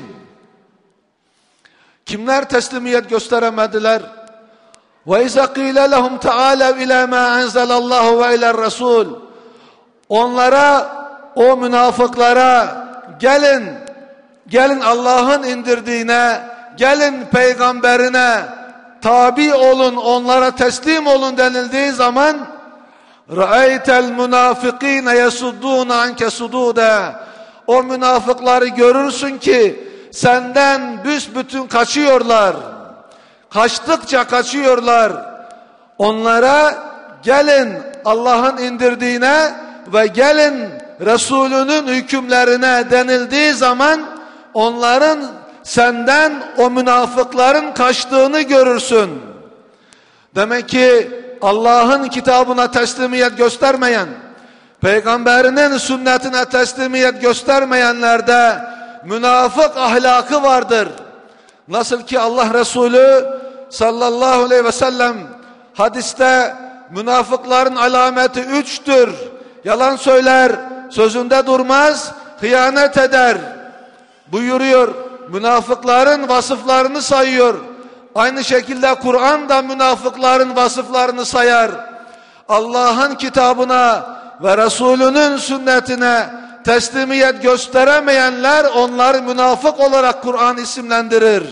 Kimler teslimiyet gösteremediler? وَاِذَا قِيلَ لَهُمْ تَعَالَوْا اِلَى مَا اَنْزَلَ اللّٰهُ وَاِلَى الرَّسُولِ Onlara, o münafıklara gelin Allah'ın indirdiğine, gelin peygamberine tabi olun, onlara teslim olun denildiği zaman رَأَيْتَ الْمُنَافِقِينَ يَسُدُّونَ عَنْكَ سُدُودًا O münafıkları görürsün ki senden büsbütün kaçıyorlar. Kaçtıkça kaçıyorlar. Onlara gelin Allah'ın indirdiğine ve gelin Resulünün hükümlerine denildiği zaman onların senden, o münafıkların kaçtığını görürsün. Demek ki Allah'ın kitabına teslimiyet göstermeyen, peygamberinin sünnetine teslimiyet göstermeyenlerde münafık ahlakı vardır. Nasıl ki Allah Resulü sallallahu aleyhi ve sellem hadiste münafıkların alameti 3'tür. Yalan söyler, sözünde durmaz, hıyanet eder buyuruyor. Münafıkların vasıflarını sayıyor. Aynı şekilde Kur'an da münafıkların vasıflarını sayar. Allah'ın kitabına ve Resulünün sünnetine teslimiyet gösteremeyenler onları münafık olarak Kur'an isimlendirir.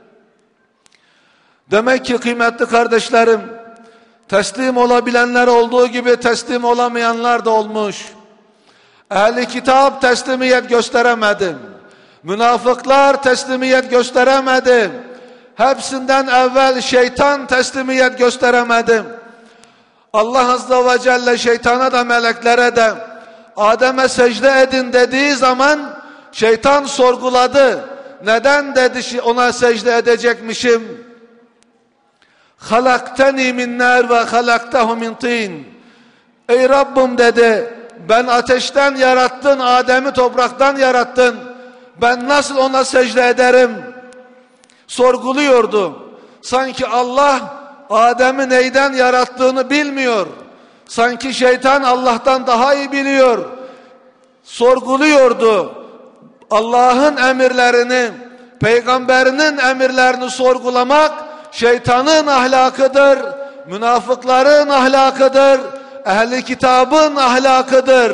Demek ki kıymetli kardeşlerim, teslim olabilenler olduğu gibi teslim olamayanlar da olmuş. Ehli kitap teslimiyet gösteremedi. Münafıklar teslimiyet gösteremedi. Hepsinden evvel şeytan teslimiyet gösteremedi. Allah Azze ve Celle şeytana da meleklere de Adem'e secde edin dediği zaman şeytan sorguladı. Neden dedi ona secde edecekmişim? Halakteni min nar ve halaktahu min tin. Ey Rabbim dedi, ben ateşten yarattın, Adem'i topraktan yarattın. Ben nasıl ona secde ederim? Sorguluyordu. Sanki Allah Adem'i neyden yarattığını bilmiyor. Sanki şeytan Allah'tan daha iyi biliyor. Sorguluyordu. Allah'ın emirlerini, peygamberinin emirlerini sorgulamak şeytanın ahlakıdır, münafıkların ahlakıdır, ehli kitabın ahlakıdır.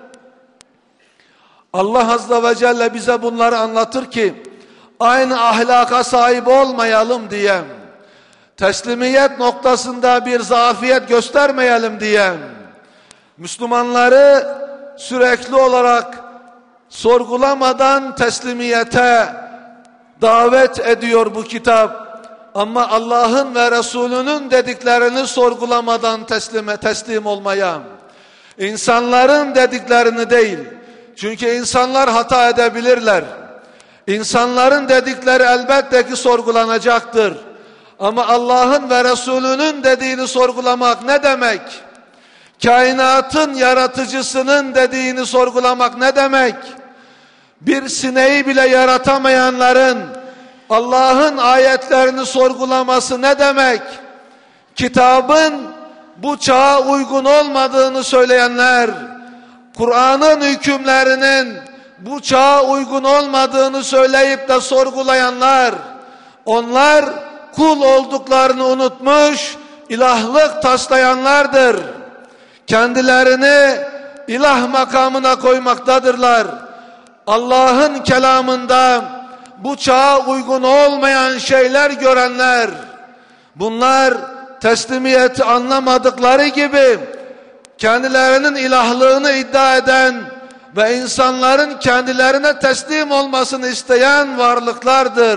Allah Azze ve Celle bize bunları anlatır ki aynı ahlaka sahip olmayalım diye, teslimiyet noktasında bir zafiyet göstermeyelim diye Müslümanları sürekli olarak sorgulamadan teslimiyete davet ediyor bu kitap. Ama Allah'ın ve Resulünün dediklerini sorgulamadan teslim olmaya, insanların dediklerini değil. Çünkü insanlar hata edebilirler. İnsanların dedikleri elbette ki sorgulanacaktır. Ama Allah'ın ve Resulünün dediğini sorgulamak ne demek? Kainatın yaratıcısının dediğini sorgulamak ne demek? Bir sineği bile yaratamayanların Allah'ın ayetlerini sorgulaması ne demek? Kitabın bu çağa uygun olmadığını söyleyenler, Kur'an'ın hükümlerinin bu çağa uygun olmadığını söyleyip de sorgulayanlar, onlar kul olduklarını unutmuş, ilahlık taslayanlardır. Kendilerini ilah makamına koymaktadırlar. Allah'ın kelamında bu çağa uygun olmayan şeyler görenler, bunlar teslimiyeti anlamadıkları gibi kendilerinin ilahlığını iddia eden ve insanların kendilerine teslim olmasını isteyen varlıklardır.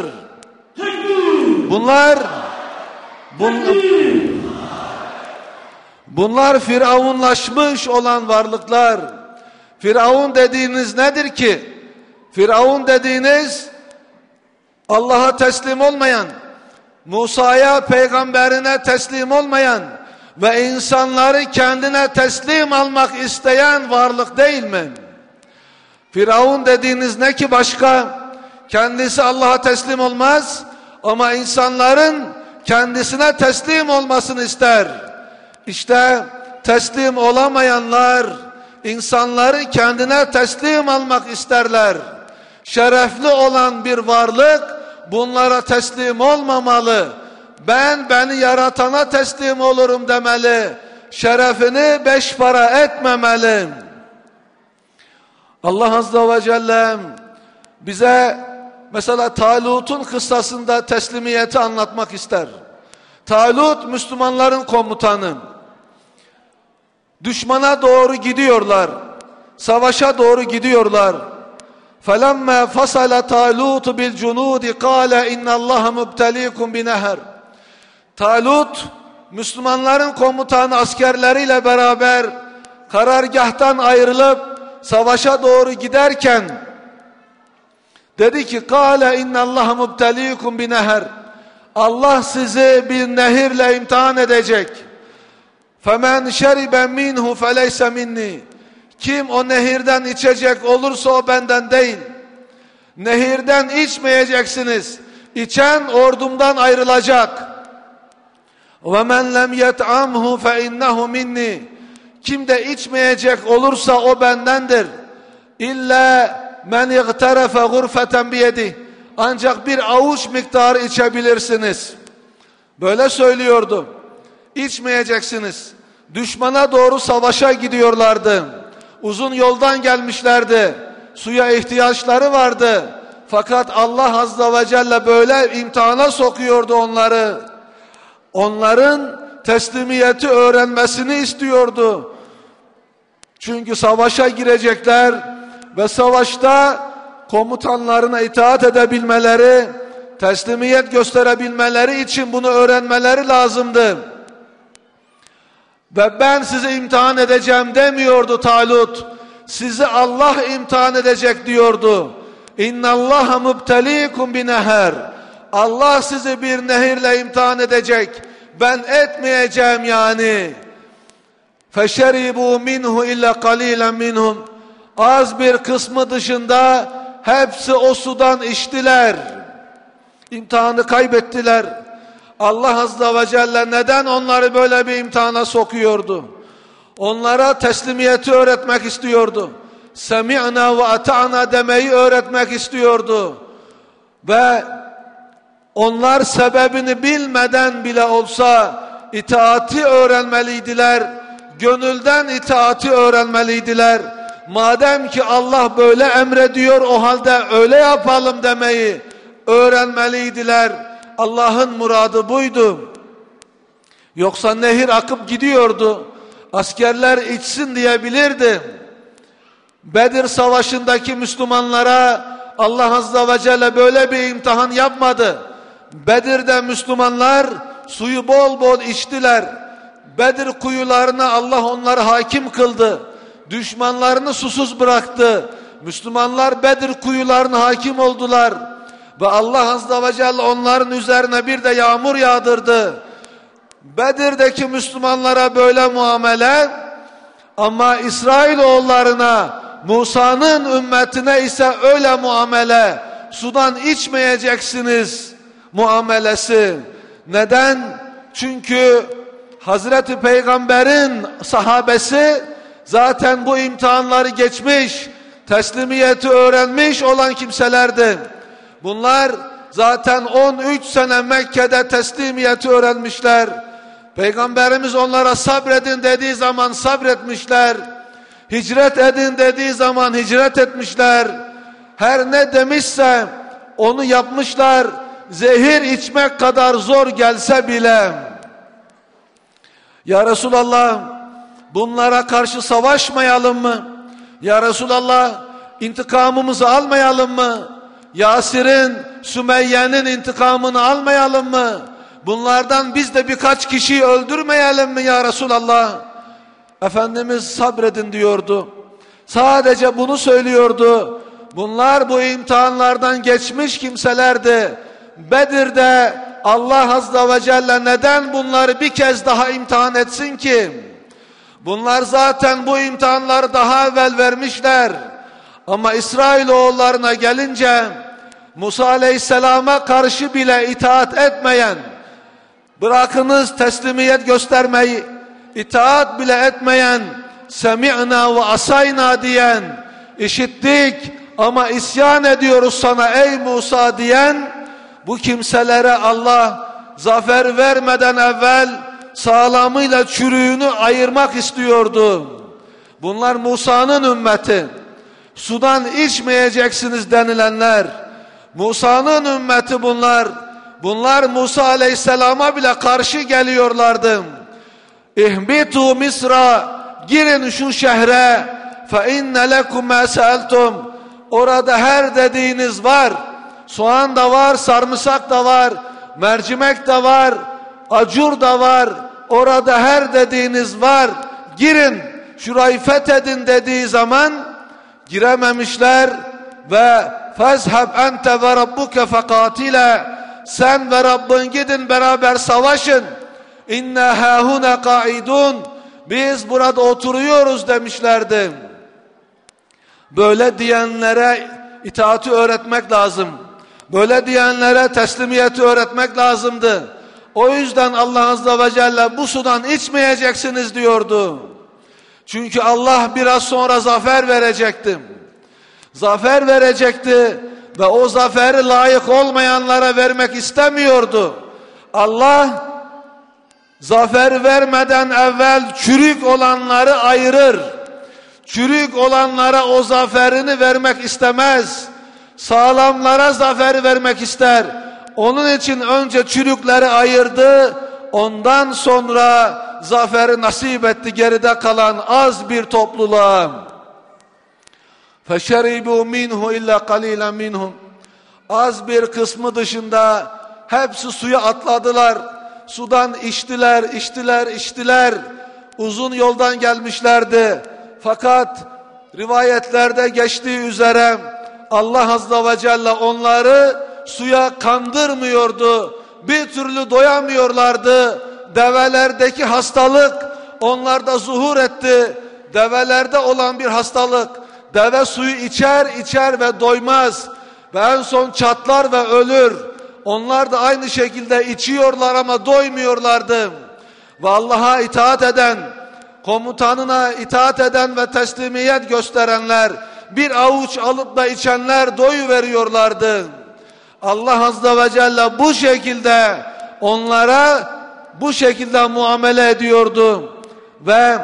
Bunlar firavunlaşmış olan varlıklar. Firavun dediğiniz nedir ki? Firavun dediğiniz Allah'a teslim olmayan, Musa'ya peygamberine teslim olmayan ve insanları kendine teslim almak isteyen varlık değil mi? Firavun dediğiniz ne ki başka? Kendisi Allah'a teslim olmaz ama insanların kendisine teslim olmasını ister. İşte teslim olamayanlar insanları kendine teslim almak isterler. Şerefli olan bir varlık bunlara teslim olmamalı. Beni yaratana teslim olurum demeli. Şerefini beş para etmemeli. Allah Azze ve Celle bize mesela Talut'un kıssasında teslimiyeti anlatmak ister. Talut Müslümanların komutanı. Düşmana doğru gidiyorlar. Savaşa doğru gidiyorlar. فَلَمَّا فَصَلَ طَالُوتُ بِالْجُنُودِ قَالَ اِنَّ اللّٰهَ مُبْتَلِيكُمْ بِنَهَرٍ. Talut, Müslümanların komutanı askerleriyle beraber karargâhtan ayrılıp savaşa doğru giderken dedi ki قَالَ اِنَّ اللّٰهَ مُبْتَلِيكُمْ بِنَهَرٍ. Allah sizi bir nehirle imtihan edecek. فَمَنْ شَرِبَ مِنْهُ فَلَيْسَ مِنِّي. Kim o nehirden içecek olursa o benden değil. Nehirden içmeyeceksiniz. İçen ordumdan ayrılacak. وَمَنْ لَمْ يَتْعَمْهُ فَاِنَّهُ minni. Kim de içmeyecek olursa o bendendir. İlla men igterefe gurfeten biyedi. Ancak bir avuç miktarı içebilirsiniz. Böyle söylüyordu. İçmeyeceksiniz. Düşmana doğru savaşa gidiyorlardı. Uzun yoldan gelmişlerdi. Suya ihtiyaçları vardı. Fakat Allah Azze ve Celle böyle imtihana sokuyordu onları. Onların teslimiyeti öğrenmesini istiyordu. Çünkü savaşa girecekler ve savaşta komutanlarına itaat edebilmeleri, teslimiyet gösterebilmeleri için bunu öğrenmeleri lazımdı. Ve ben sizi imtihan edeceğim demiyordu Talut. Sizi Allah imtihan edecek diyordu. İnnallaha mubtelikum bineher. Allah sizi bir nehirle imtihan edecek. Ben etmeyeceğim yani. Feşeribu minhu illa qalilan minhum. Az bir kısmı dışında hepsi o sudan içtiler. İmtihanı kaybettiler. Allah Azze ve Celle neden onları böyle bir imtihana sokuyordu? Onlara teslimiyeti öğretmek istiyordu. Semi'na ve ata'na demeyi öğretmek istiyordu. Ve onlar sebebini bilmeden bile olsa itaati öğrenmeliydiler. Gönülden itaati öğrenmeliydiler. Madem ki Allah böyle emrediyor, o halde öyle yapalım demeyi öğrenmeliydiler. Allah'ın muradı buydu. Yoksa nehir akıp gidiyordu. Askerler içsin diyebilirdi. Bedir Savaşı'ndaki Müslümanlara Allah Azze ve Celle böyle bir imtihan yapmadı. Bedir'de Müslümanlar suyu bol bol içtiler. Bedir kuyularına Allah onları hakim kıldı. Düşmanlarını susuz bıraktı. Müslümanlar Bedir kuyularına hakim oldular. Ve Allah Azze ve Celle onların üzerine bir de yağmur yağdırdı. Bedir'deki Müslümanlara böyle muamele, ama İsrailoğullarına, Musa'nın ümmetine ise öyle muamele, sudan içmeyeceksiniz muamelesi. Neden? Çünkü Hazreti Peygamber'in sahabesi zaten bu imtihanları geçmiş, teslimiyeti öğrenmiş olan kimselerdi. Bunlar zaten 13 sene Mekke'de teslimiyeti öğrenmişler. Peygamberimiz onlara sabredin dediği zaman sabretmişler. Hicret edin dediği zaman hicret etmişler. Her ne demişse onu yapmışlar. Zehir içmek kadar zor gelse bile. Ya Resulallah, bunlara karşı savaşmayalım mı? Ya Resulallah, intikamımızı almayalım mı? Yasir'in, Sümeyye'nin intikamını almayalım mı? Bunlardan biz de birkaç kişiyi öldürmeyelim mi ya Resulallah? Efendimiz sabredin diyordu. Sadece bunu söylüyordu. Bunlar bu imtihanlardan geçmiş kimselerdi. Bedir'de Allah Azze ve Celle neden bunları bir kez daha imtihan etsin ki? Bunlar zaten bu imtihanları daha evvel vermişler. Ama İsrailoğullarına gelince Musa Aleyhisselam'a karşı bile itaat etmeyen, bırakınız teslimiyet göstermeyi, itaat bile etmeyen, semi'na ve asayna diyen, işittik ama isyan ediyoruz sana ey Musa diyen, bu kimselere Allah zafer vermeden evvel sağlamıyla çürüğünü ayırmak istiyordu. Bunlar Musa'nın ümmeti. Sudan içmeyeceksiniz denilenler. Musa'nın ümmeti bunlar. Bunlar Musa Aleyhisselam'a bile karşı geliyorlardı. İhbitu Misra, girin şu şehre, fe inne lekum ma sa'altum. Orada her dediğiniz var. Soğan da var, sarımsak da var, mercimek de var, acur da var. Orada her dediğiniz var. Girin, şurayı fethedin dediği zaman girememişler ve fezheb ente ve rabbuke fekatile, sen ve Rabbin gidin beraber savaşın. İnna hahuna kaidun, biz burada oturuyoruz demişlerdi. Böyle diyenlere itaati öğretmek lazım. Böyle diyenlere teslimiyeti öğretmek lazımdı. O yüzden Allah Azze ve Celle bu sudan içmeyeceksiniz diyordu. Çünkü Allah biraz sonra zafer verecekti. Zafer verecekti ve o zaferi layık olmayanlara vermek istemiyordu. Allah zafer vermeden evvel çürük olanları ayırır. Çürük olanlara o zaferini vermek istemez. Sağlamlara zaferi vermek ister. Onun için önce çürükleri ayırdı. Ondan sonra zaferi nasip etti geride kalan az bir topluluğa. فَشَرِبُوا مِنْهُ اِلَّا قَلِيلًا مِنْهُمْ. Az bir kısmı dışında hepsi suya atladılar. Sudan içtiler. Uzun yoldan gelmişlerdi. Fakat rivayetlerde geçtiği üzere Allah Azze ve Celle onları suya kandırmıyordu. Bir türlü doyamıyorlardı. Develerdeki hastalık onlarda zuhur etti. Develerde olan bir hastalık. Deve suyu içer ve doymaz. Ve en son çatlar ve ölür. Onlar da aynı şekilde içiyorlar ama doymuyorlardı. Ve Allah'a itaat eden, komutanına itaat eden ve teslimiyet gösterenler, bir avuç alıp da içenler doyuveriyorlardı. Allah Azze ve Celle bu şekilde onlara bu şekilde muamele ediyordu. Ve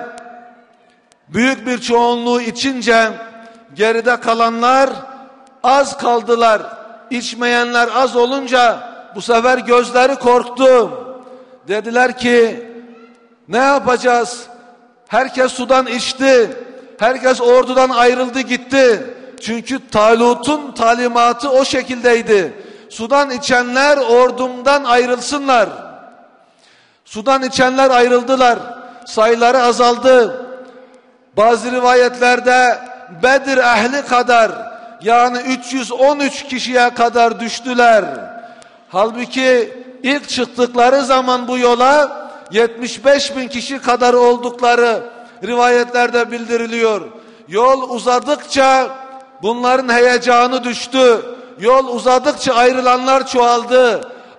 büyük bir çoğunluğu içince geride kalanlar az kaldılar. İçmeyenler az olunca bu sefer gözleri korktu. Dediler ki ne yapacağız? Herkes sudan içti. Herkes ordudan ayrıldı gitti. Çünkü Talut'un talimatı o şekildeydi. Sudan içenler ordumdan ayrılsınlar. Sudan içenler ayrıldılar. Sayıları azaldı. Bazı rivayetlerde Bedir ehli kadar, yani 313 kişiye kadar düştüler. Halbuki ilk çıktıkları zaman bu yola 75 bin kişi kadar oldukları rivayetlerde bildiriliyor. Yol uzadıkça bunların heyecanı düştü. Yol uzadıkça ayrılanlar çoğaldı.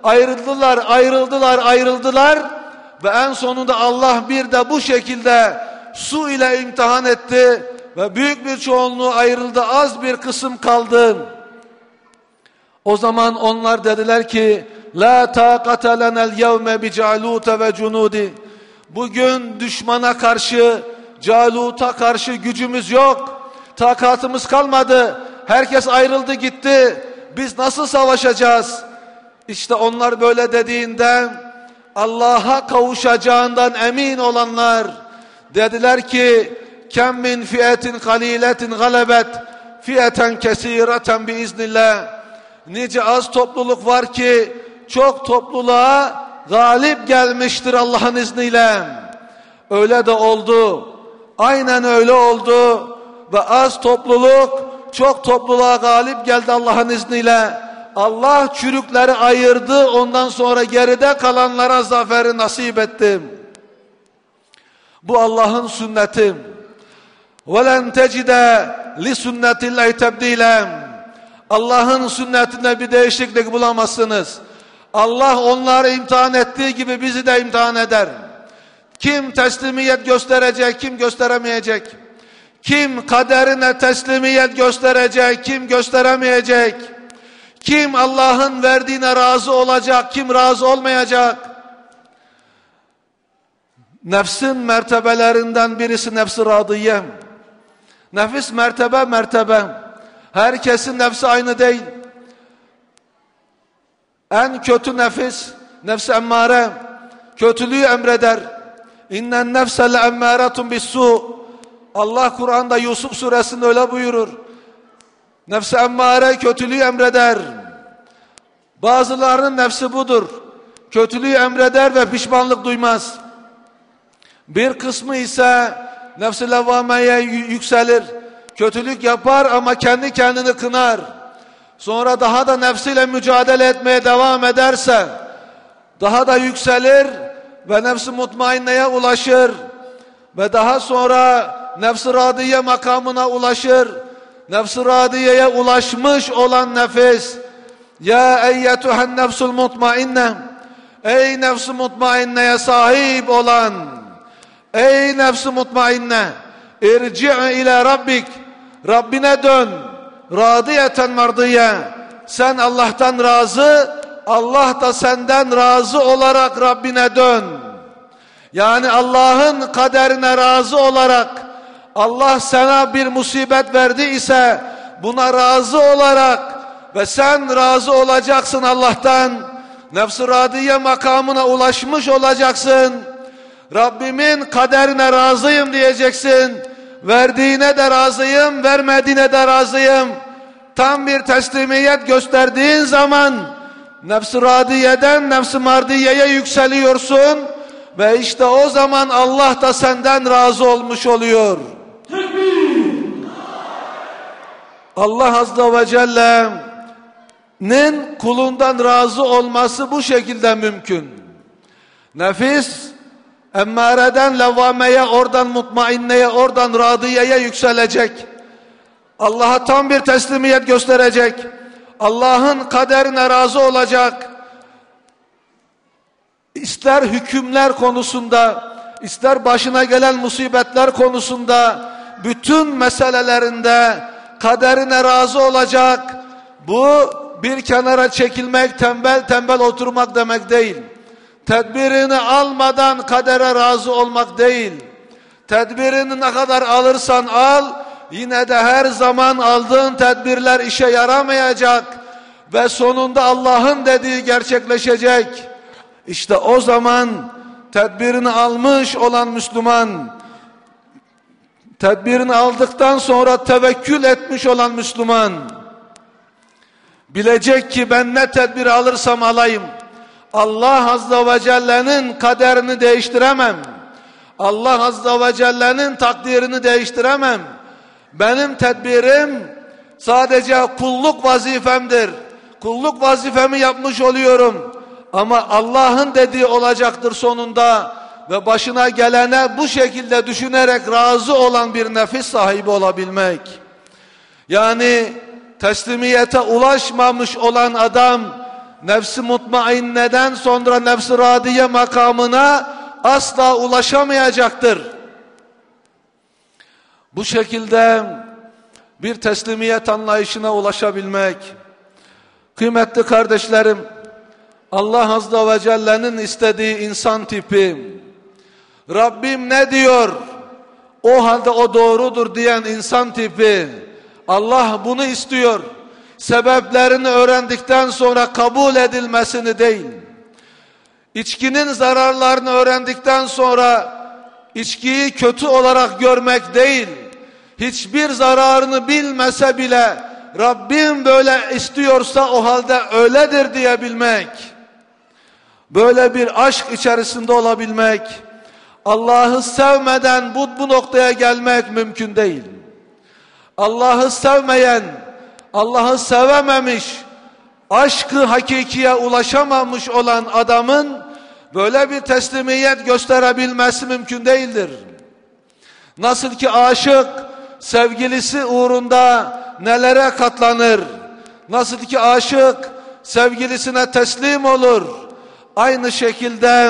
Ayrıldılar ve en sonunda Allah bir de bu şekilde su ile imtihan etti ve büyük bir çoğunluğu ayrıldı, az bir kısım kaldı. O zaman onlar dediler ki la taqata lena'l yevme bi Calut ve cunudi. Bugün düşmana karşı, Calut'a karşı gücümüz yok. Takatımız kalmadı. Herkes ayrıldı gitti. Biz nasıl savaşacağız? İşte onlar böyle dediğinde Allah'a kavuşacağından emin olanlar dediler ki kem min fiyetin kaliletin galebet fiyeten kesireten biiznillah. Nice az topluluk var ki çok topluluğa galip gelmiştir Allah'ın izniyle. Öyle de oldu. Aynen öyle oldu. Ve az topluluk çok topluluğa galip geldi Allah'ın izniyle. Allah çürükleri ayırdı. Ondan sonra geride kalanlara zaferi nasip etti. Bu Allah'ın sünneti. وَلَنْ تَجِدَ لِسُنَّةِ اللّٰهِ تَبْدِيلًا. Allah'ın sünnetinde bir değişiklik bulamazsınız. Allah onları imtihan ettiği gibi bizi de imtihan eder. Kim teslimiyet gösterecek, kim gösteremeyecek? Kim kaderine teslimiyet gösterecek, kim gösteremeyecek? Kim Allah'ın verdiğine razı olacak, kim razı olmayacak? Nefsin mertebelerinden birisi nefs-i radiye. Nefis mertebe. Herkesin nefsi aynı değil. En kötü nefis, nefs-i emmare, kötülüğü emreder. İnnen nefse le emmâretun bis-su. Allah Kur'an'da Yusuf suresinde öyle buyurur. Nefs-i emmare kötülüğü emreder. Bazılarının nefsi budur. Kötülüğü emreder ve pişmanlık duymaz. Bir kısmı ise nefs-i levvameye yükselir. Kötülük yapar ama kendi kendini kınar. Sonra daha da nefsiyle mücadele etmeye devam ederse daha da yükselir ve nefs-i mutmainneye ulaşır ve daha sonra nefs-i radiye makamına ulaşır. nefs-i radiyeye ulaşmış olan nefis, ya eyyetühen nefsul mutmainne, ey nefs-i mutmainneye sahip olan, ey nefs-i mutmainne, irci' ile rabbik, Rabbine dön, radiyeten mardiye, sen Allah'tan razı, Allah da senden razı olarak Rabbine dön. Yani Allah'ın kaderine razı olarak, Allah sana bir musibet verdi ise buna razı olarak ve sen razı olacaksın Allah'tan, nefs-i radiye makamına ulaşmış olacaksın. Rabbimin kaderine razıyım diyeceksin. Verdiğine de razıyım, vermediğine de razıyım. Tam bir teslimiyet gösterdiğin zaman nefs-i radiyeden nefs-i mardiyeye yükseliyorsun ve işte o zaman Allah da senden razı olmuş oluyor. Allah Azze ve Celle'nin kulundan razı olması bu şekilde mümkün. Nefis emmareden levvameye, oradan mutmainneye, oradan radiyeye yükselecek. Allah'a tam bir teslimiyet gösterecek. Allah'ın kaderine razı olacak. İster hükümler konusunda, ister başına gelen musibetler konusunda, bütün meselelerinde kaderine razı olacak. Bu bir kenara çekilmek, tembel tembel oturmak demek değil. Tedbirini almadan kadere razı olmak değil. Tedbirini ne kadar alırsan al, yine de her zaman aldığın tedbirler işe yaramayacak ve sonunda Allah'ın dediği gerçekleşecek. İşte o zaman tedbirini almış olan Müslüman, tedbirini aldıktan sonra tevekkül etmiş olan Müslüman, bilecek ki ben ne tedbir alırsam alayım, Allah Azze ve Celle'nin kaderini değiştiremem. Allah Azze ve Celle'nin takdirini değiştiremem. Benim tedbirim sadece kulluk vazifemdir. Kulluk vazifemi yapmış oluyorum. Ama Allah'ın dediği olacaktır sonunda ve başına gelene bu şekilde düşünerek razı olan bir nefis sahibi olabilmek. Yani teslimiyete ulaşmamış olan adam nefs-i mutmainneden sonra nefs-i radiye makamına asla ulaşamayacaktır. Bu şekilde bir teslimiyet anlayışına ulaşabilmek. Kıymetli kardeşlerim, Allah Azze ve Celle'nin istediği insan tipi, Rabbim ne diyor, o halde o doğrudur diyen insan tipi, Allah bunu istiyor. Sebeplerini öğrendikten sonra kabul edilmesini değil, içkinin zararlarını öğrendikten sonra içkiyi kötü olarak görmek değil, hiçbir zararını bilmese bile Rabbim böyle istiyorsa o halde öyledir diyebilmek, böyle bir aşk içerisinde olabilmek, Allah'ı sevmeden bu noktaya gelmek mümkün değil. Allah'ı sevmeyen, Allah'ı sevememiş, aşkı hakikiye ulaşamamış olan adamın böyle bir teslimiyet gösterebilmesi mümkün değildir. Nasıl ki aşık sevgilisi uğrunda nelere katlanır, nasıl ki aşık sevgilisine teslim olur, aynı şekilde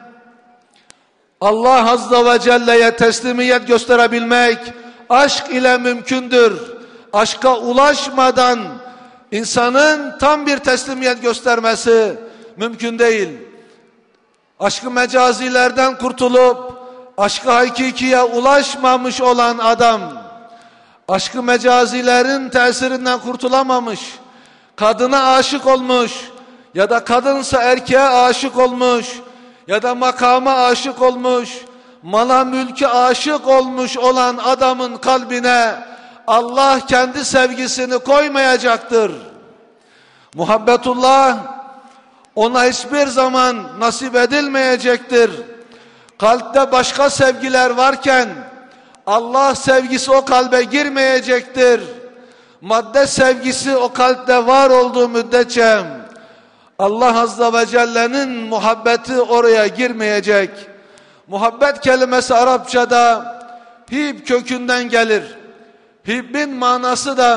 Allah Azze ve Celle'ye teslimiyet gösterebilmek aşk ile mümkündür. Aşka ulaşmadan insanın tam bir teslimiyet göstermesi mümkün değil. Aşkı mecazilerden kurtulup aşkı hakikiye ulaşmamış olan adam, aşkı mecazilerin tesirinden kurtulamamış, kadına aşık olmuş ya da kadınsa erkeğe aşık olmuş ya da makama aşık olmuş, mala mülke aşık olmuş olan adamın kalbine Allah kendi sevgisini koymayacaktır. Muhabbetullah ona hiçbir zaman nasip edilmeyecektir. Kalpte başka sevgiler varken Allah sevgisi o kalbe girmeyecektir. Madde sevgisi o kalpte var olduğu müddetçe Allah Azze ve Celle'nin muhabbeti oraya girmeyecek. Muhabbet kelimesi Arapçada hib kökünden gelir. Hibbin manası da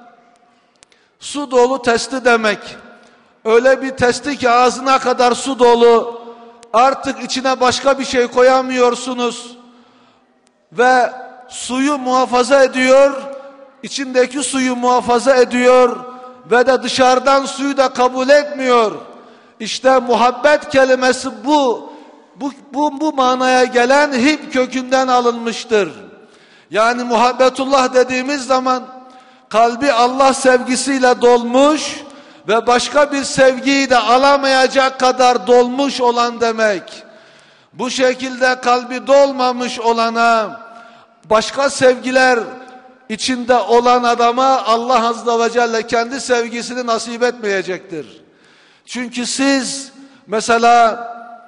su dolu testi demek. Öyle bir testi ki ağzına kadar su dolu. Artık içine başka bir şey koyamıyorsunuz. Ve suyu muhafaza ediyor. İçindeki suyu muhafaza ediyor. Ve de dışarıdan suyu da kabul etmiyor. İşte muhabbet kelimesi bu manaya gelen hib kökünden alınmıştır. Yani muhabbetullah dediğimiz zaman kalbi Allah sevgisiyle dolmuş ve başka bir sevgiyi de alamayacak kadar dolmuş olan demek. Bu şekilde kalbi dolmamış olana, başka sevgiler içinde olan adama Allah Azze ve Celle kendi sevgisini nasip etmeyecektir. Çünkü siz mesela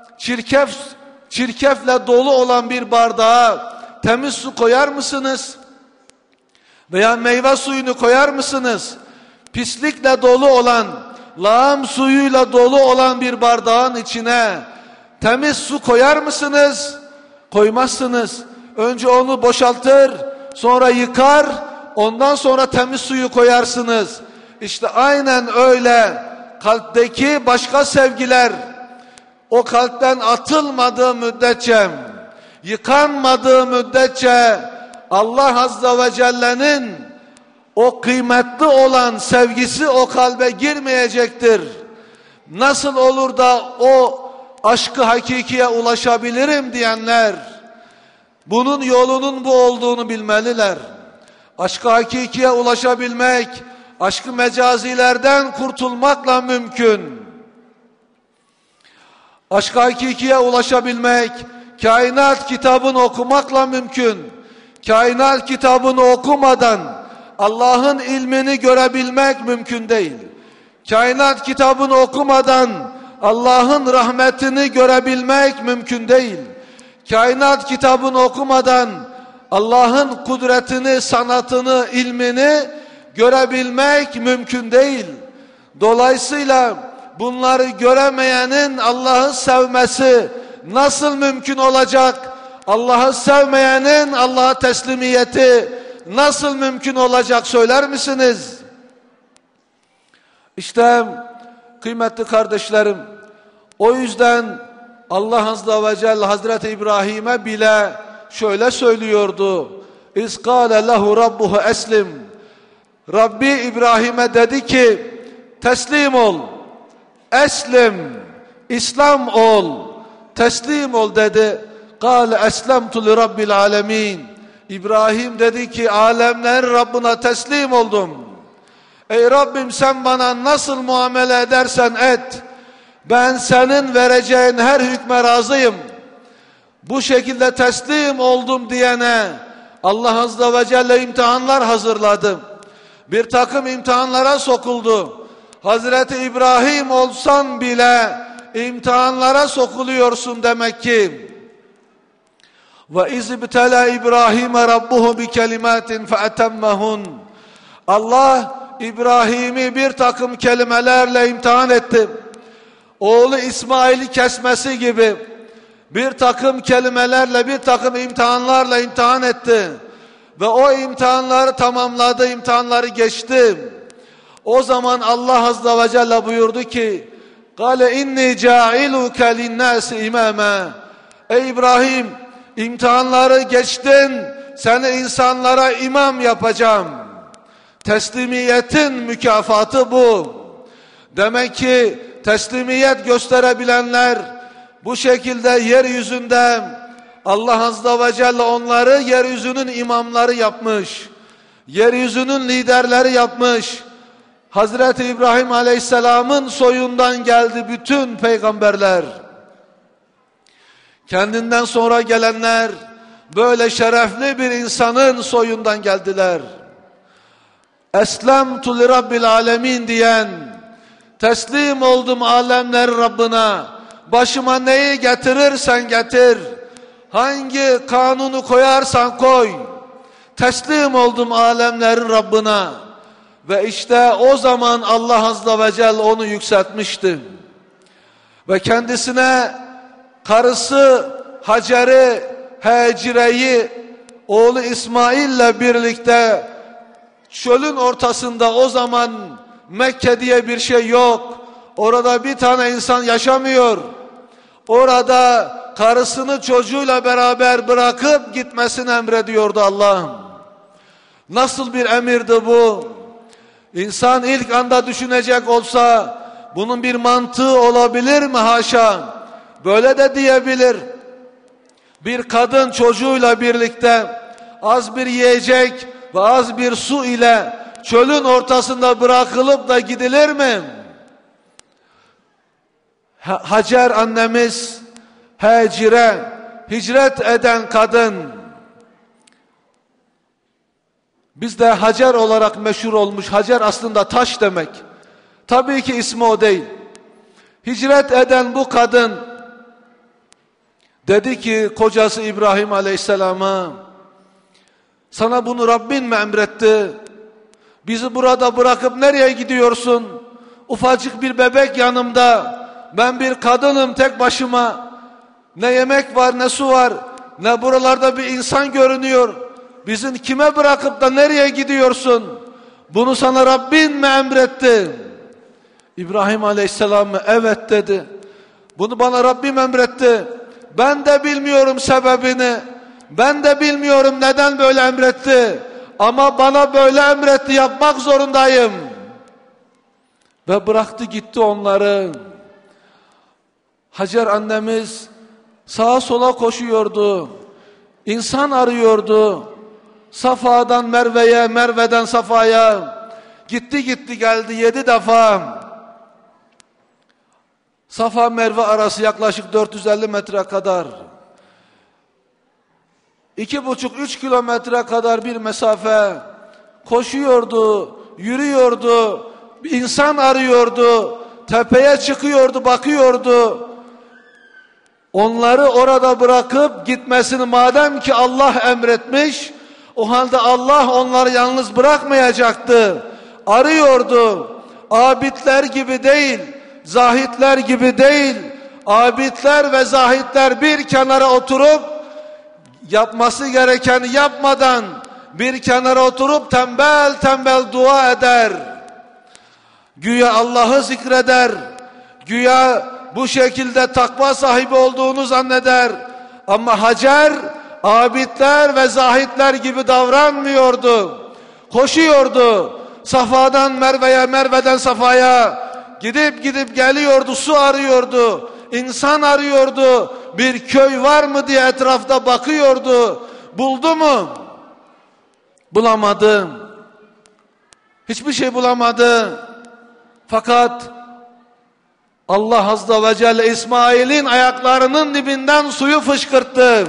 çirkefle dolu olan bir bardağa temiz su koyar mısınız? Veya meyve suyunu koyar mısınız? Pislikle dolu olan, lağım suyuyla dolu olan bir bardağın içine temiz su koyar mısınız? Koymazsınız. Önce onu boşaltır, sonra yıkar, ondan sonra temiz suyu koyarsınız. İşte aynen öyle kalpteki başka sevgiler o kalpten atılmadığı müddetçe, yıkanmadığı müddetçe Allah Azze ve Celle'nin o kıymetli olan sevgisi o kalbe girmeyecektir. Nasıl olur da o aşkı hakikiye ulaşabilirim diyenler, bunun yolunun bu olduğunu bilmeliler. Aşkı hakikiye ulaşabilmek, aşkı mecazilerden kurtulmakla mümkün. Aşk hakikiye ulaşabilmek, kainat kitabını okumakla mümkün. Kainat kitabını okumadan Allah'ın ilmini görebilmek mümkün değil. Kainat kitabını okumadan Allah'ın rahmetini görebilmek mümkün değil. Kainat kitabını okumadan Allah'ın kudretini, sanatını, ilmini görebilmek mümkün değil. Dolayısıyla bunları göremeyenin Allah'ı sevmesi nasıl mümkün olacak? Allah'ı sevmeyenin Allah'a teslimiyeti nasıl mümkün olacak söyler misiniz? İşte kıymetli kardeşlerim, o yüzden Allah Azze ve Celle Hazreti İbrahim'e bile şöyle söylüyordu. İz kâle lehu rabbuhu eslim. Rabbi İbrahim'e dedi ki teslim ol. Eslim, İslam ol, teslim ol dedi. Kâle eslemtu li rabbil alemin. İbrahim dedi ki alemlerin Rabbına teslim oldum. Ey Rabbim sen bana nasıl muamele edersen et. Ben senin vereceğin her hükme razıyım. Bu şekilde teslim oldum diyene Allah Azze ve Celle imtihanlar hazırladı. Bir takım imtihanlara sokuldu. Hazreti İbrahim olsan bile imtihanlara sokuluyorsun demek ki. Ve izibtela İbrahim'e rabbuhu bi kelimatin fe'temmehun. Allah İbrahim'i bir takım kelimelerle imtihan etti. Oğlu İsmail'i kesmesi gibi bir takım kelimelerle, bir takım imtihanlarla imtihan etti. Ve o imtihanları tamamladı, imtihanları geçti. O zaman Allah Azze ve Celle buyurdu ki Kale inni ca'iluke linnâsi imâme. Ey İbrahim, imtihanları geçtin, seni insanlara imam yapacağım. Teslimiyetin mükafatı bu. Demek ki teslimiyet gösterebilenler bu şekilde yeryüzünde Allah Azze ve Celle onları yeryüzünün imamları yapmış. Yeryüzünün liderleri yapmış. Hazreti İbrahim Aleyhisselam'ın soyundan geldi bütün peygamberler. Kendinden sonra gelenler böyle şerefli bir insanın soyundan geldiler. Eslemtu li rabbil alemin diyen, teslim oldum alemlerin Rabbına, başıma neyi getirirsen getir, hangi kanunu koyarsan koy, teslim oldum alemlerin Rabbına. Ve işte o zaman Allah Azze ve Celle onu yükseltmişti. Ve kendisine karısı Hacer'i, Hecire'yi oğlu İsmail'le birlikte çölün ortasında, o zaman Mekke diye bir şey yok. Orada bir tane insan yaşamıyor. Orada karısını çocuğuyla beraber bırakıp gitmesini emrediyordu Allah. Nasıl bir emirdi bu? İnsan ilk anda düşünecek olsa bunun bir mantığı olabilir mi? Haşa. Böyle de diyebilir. Bir kadın çocuğuyla birlikte az bir yiyecek ve az bir su ile çölün ortasında bırakılıp da gidilir mi? Hacer annemiz, hicret eden kadın. Bizde Hacer olarak meşhur olmuş. Hacer aslında taş demek. Tabii ki ismi o değil. Hicret eden bu kadın dedi ki kocası İbrahim Aleyhisselam'a, sana bunu Rabbin mi emretti? Bizi burada bırakıp nereye gidiyorsun? Ufacık bir bebek yanımda. Ben bir kadınım tek başıma. Ne yemek var, ne su var, ne buralarda bir insan görünüyor. Bizi kime bırakıp da nereye gidiyorsun? Bunu sana Rabbin mi emretti? İbrahim Aleyhisselam mı? Evet dedi. Bunu bana Rabbim emretti. Ben de bilmiyorum sebebini. Ben de bilmiyorum neden böyle emretti. Ama bana böyle emretti, yapmak zorundayım. Ve bıraktı gitti onları. Hacer annemiz sağa sola koşuyordu. İnsan arıyordu. Safa'dan Merve'ye, Merve'den Safa'ya. Gitti geldi 7 defa. Safa Merve arası yaklaşık 450 metre kadar. 2,5-3 kilometre kadar bir mesafe. Koşuyordu, yürüyordu. Bir insan arıyordu. Tepeye çıkıyordu, bakıyordu. Onları orada bırakıp gitmesini madem ki Allah emretmiş, o halde Allah onları yalnız bırakmayacaktı. Arıyordu. Abidler gibi değil, zahitler gibi değil. Abidler ve zahitler bir kenara oturup yapması gerekeni yapmadan bir kenara oturup tembel tembel dua eder. Güya Allah'ı zikreder. Güya bu şekilde takva sahibi olduğunu zanneder. Ama Hacer abidler ve zahitler gibi davranmıyordu. Koşuyordu. Safa'dan Merve'ye, Merve'den Safa'ya gidip geliyordu, su arıyordu. İnsan arıyordu. Bir köy var mı diye etrafta bakıyordu. Buldu mu? Bulamadı. Hiçbir şey bulamadı. Fakat Allah Azze ve Celle İsmail'in ayaklarının dibinden suyu fışkırttı.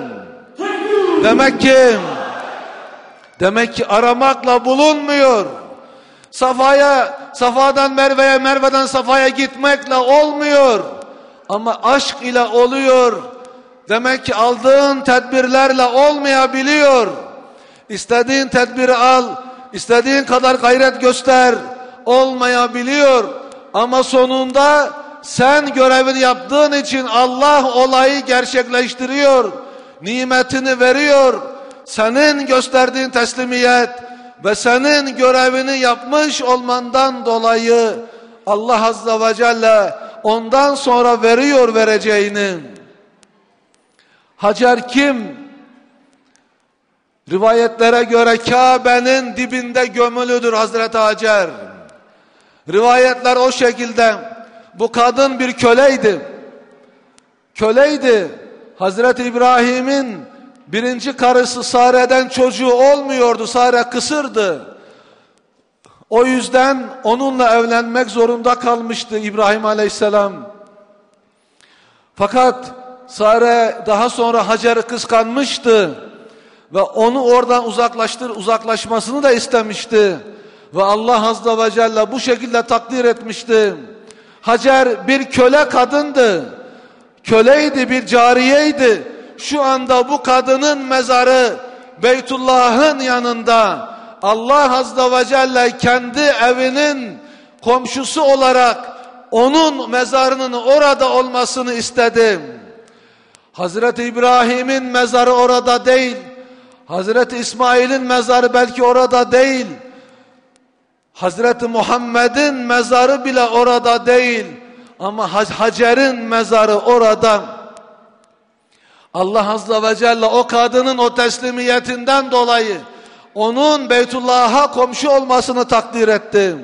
Demek ki aramakla bulunmuyor. Safa'dan Merve'ye, Merve'den Safa'ya gitmekle olmuyor. Ama aşk ile oluyor. Demek ki aldığın tedbirlerle olmayabiliyor. İstediğin tedbiri al, istediğin kadar gayret göster, olmayabiliyor. Ama sonunda sen görevini yaptığın için Allah olayı gerçekleştiriyor. Nimetini veriyor. Senin gösterdiğin teslimiyet ve senin görevini yapmış olmandan dolayı Allah Azze ve Celle ondan sonra veriyor vereceğini. Hacer kim? Rivayetlere göre Kabe'nin dibinde gömülüdür Hazreti Hacer. Rivayetler o şekilde. Bu kadın bir köleydi. Hazreti İbrahim'in birinci karısı Sare'den çocuğu olmuyordu. Sare kısırdı. O yüzden onunla evlenmek zorunda kalmıştı İbrahim Aleyhisselam. Fakat Sare daha sonra Hacer'i kıskanmıştı ve onu oradan uzaklaşmasını da istemişti. Ve Allah Azze ve Celle bu şekilde takdir etmişti. Hacer bir köle kadındı. Köleydi, bir cariyeydi. Şu anda bu kadının mezarı Beytullah'ın yanında. Allah Azze ve Celle kendi evinin komşusu olarak onun mezarının orada olmasını istedi. Hazreti İbrahim'in mezarı orada değil. Hazreti İsmail'in mezarı belki orada değil. Hazreti Muhammed'in mezarı bile orada değil. Ama Hacer'in mezarı orada. Allah Azze ve Celle o kadının o teslimiyetinden dolayı onun Beytullah'a komşu olmasını takdir etti.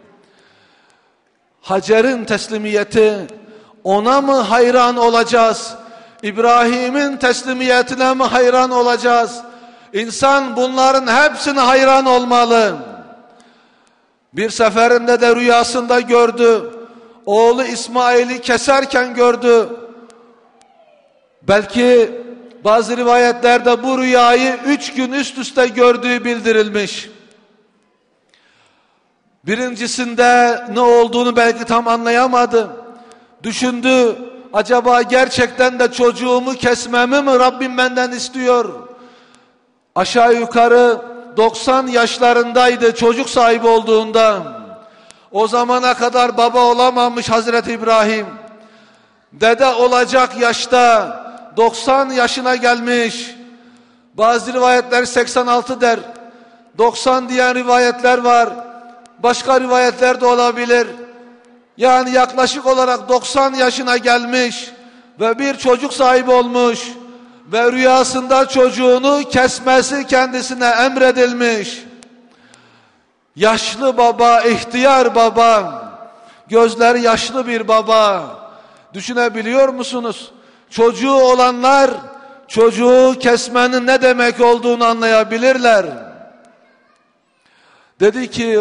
Hacer'in teslimiyeti, ona mı hayran olacağız? İbrahim'in teslimiyetine mi hayran olacağız? İnsan bunların hepsine hayran olmalı. Bir seferinde de rüyasında gördü. Oğlu İsmail'i keserken gördü. Belki bazı rivayetlerde bu rüyayı 3 gün üst üste gördüğü bildirilmiş. Birincisinde ne olduğunu belki tam anlayamadı. Düşündü, acaba gerçekten de çocuğumu kesmemi mi Rabbim benden istiyor? Aşağı yukarı 90 yaşlarındaydı çocuk sahibi olduğunda. O zamana kadar baba olamamış Hazreti İbrahim. Dede olacak yaşta 90 yaşına gelmiş. Bazı rivayetler 86 der. 90 diyen rivayetler var. Başka rivayetler de olabilir. Yani yaklaşık olarak 90 yaşına gelmiş ve bir çocuk sahibi olmuş ve rüyasında çocuğunu kesmesi kendisine emredilmiş. Yaşlı baba, ihtiyar baba, gözleri yaşlı bir baba. Düşünebiliyor musunuz? Çocuğu olanlar çocuğu kesmenin ne demek olduğunu anlayabilirler. Dedi ki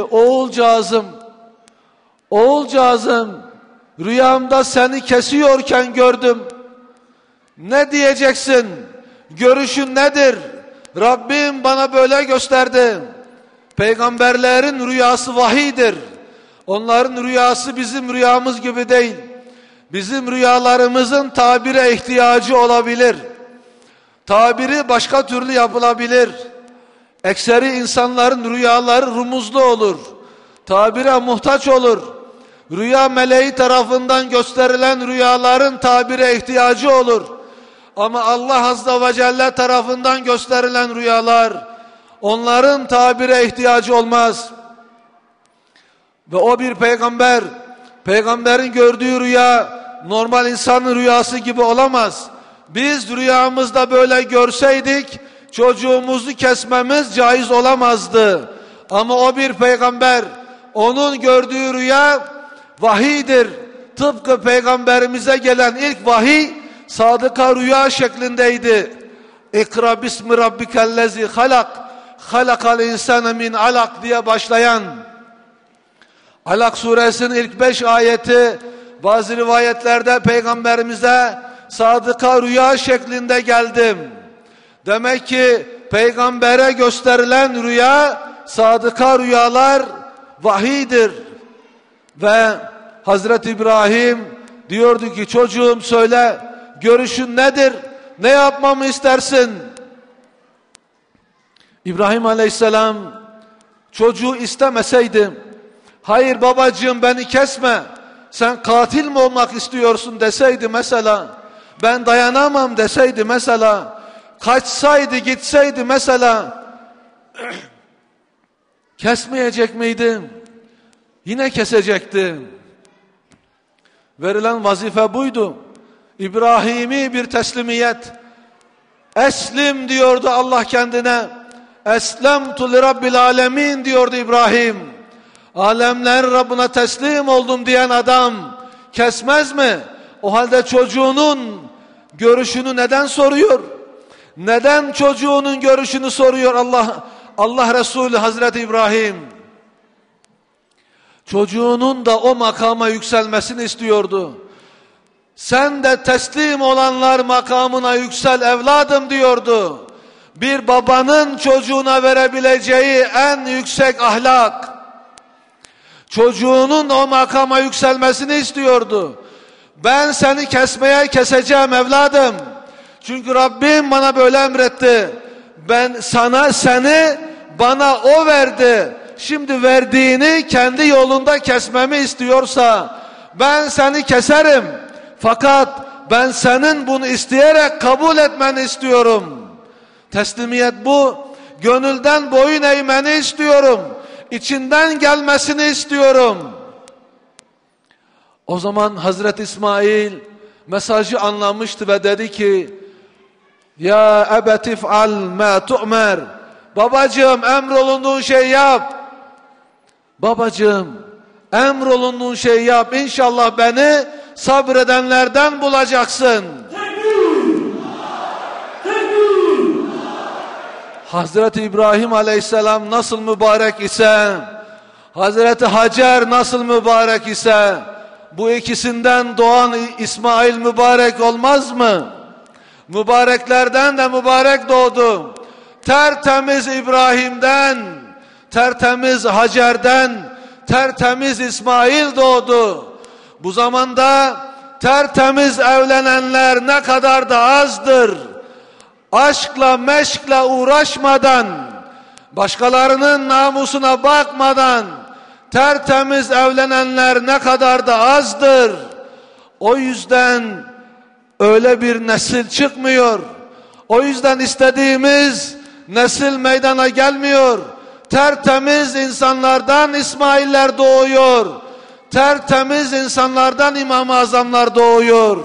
oğulcağızım rüyamda seni kesiyorken gördüm. Ne diyeceksin? Görüşün nedir? Rabbim bana böyle gösterdi. Peygamberlerin rüyası vahiydir. Onların rüyası bizim rüyamız gibi değil. Bizim rüyalarımızın tabire ihtiyacı olabilir. Tabiri başka türlü yapılabilir. Ekseri insanların rüyaları rumuzlu olur. Tabire muhtaç olur. Rüya meleği tarafından gösterilen rüyaların tabire ihtiyacı olur. Ama Allah Azze ve Celle tarafından gösterilen rüyalar, onların tabire ihtiyacı olmaz. Ve o bir peygamber, peygamberin gördüğü rüya normal insanın rüyası gibi olamaz. Biz rüyamızda böyle görseydik çocuğumuzu kesmemiz caiz olamazdı. Ama o bir peygamber, onun gördüğü rüya vahiydir. Tıpkı peygamberimize gelen ilk vahiy sadıka rüya şeklindeydi. İkra bismi rabbikellezi halak, halakal insane min alak diye başlayan Alak suresinin ilk 5 ayeti bazı rivayetlerde peygamberimize sadıka rüya şeklinde geldim. Demek ki peygambere gösterilen rüya, sadıka rüyalar vahiydir. Ve Hazreti İbrahim diyordu ki çocuğum söyle, görüşün nedir? Ne yapmamı istersin? İbrahim Aleyhisselam çocuğu istemeseydi, hayır babacığım beni kesme, sen katil mi olmak istiyorsun deseydi mesela, ben dayanamam deseydi mesela, kaçsaydı gitseydi mesela, kesmeyecek miydi? Yine kesecekti. Verilen vazife buydu. İbrahimi bir teslimiyet. Eslim diyordu Allah kendine. Eslemtu li rabbil alemin diyordu İbrahim. Alemlerin Rabbine teslim oldum diyen adam kesmez mi? O halde çocuğunun görüşünü neden soruyor? Neden çocuğunun görüşünü soruyor Allah Resulü Hazreti İbrahim? Çocuğunun da o makama yükselmesini istiyordu. Sen de teslim olanlar makamına yüksel evladım diyordu. Bir babanın çocuğuna verebileceği en yüksek ahlak. Çocuğunun o makama yükselmesini istiyordu. Ben seni keseceğim evladım. Çünkü Rabbim bana böyle emretti. Ben seni bana o verdi. Şimdi verdiğini kendi yolunda kesmemi istiyorsa ben seni keserim. Fakat ben senin bunu isteyerek kabul etmeni istiyorum. Teslimiyet bu. Gönülden boyun eğmeni istiyorum. içinden gelmesini istiyorum. O zaman Hazreti İsmail mesajı anlamıştı ve dedi ki, ya ebeti f'al ma tu'mer. Babacığım, emrolunduğun şeyi yap. Babacığım, emrolunduğun şeyi yap. İnşallah beni sabredenlerden bulacaksın. Hazreti İbrahim Aleyhisselam nasıl mübarek ise, Hazreti Hacer nasıl mübarek ise, bu ikisinden doğan İsmail mübarek olmaz mı? Mübareklerden de mübarek doğdu. Tertemiz İbrahim'den, tertemiz Hacer'den, tertemiz İsmail doğdu. Bu zamanda tertemiz evlenenler ne kadar da azdır. Aşkla meşkle uğraşmadan, başkalarının namusuna bakmadan tertemiz evlenenler ne kadar da azdır. O yüzden öyle bir nesil çıkmıyor. O yüzden istediğimiz nesil meydana gelmiyor. Tertemiz insanlardan İsmailler doğuyor. Tertemiz insanlardan İmam-ı Azamlar doğuyor.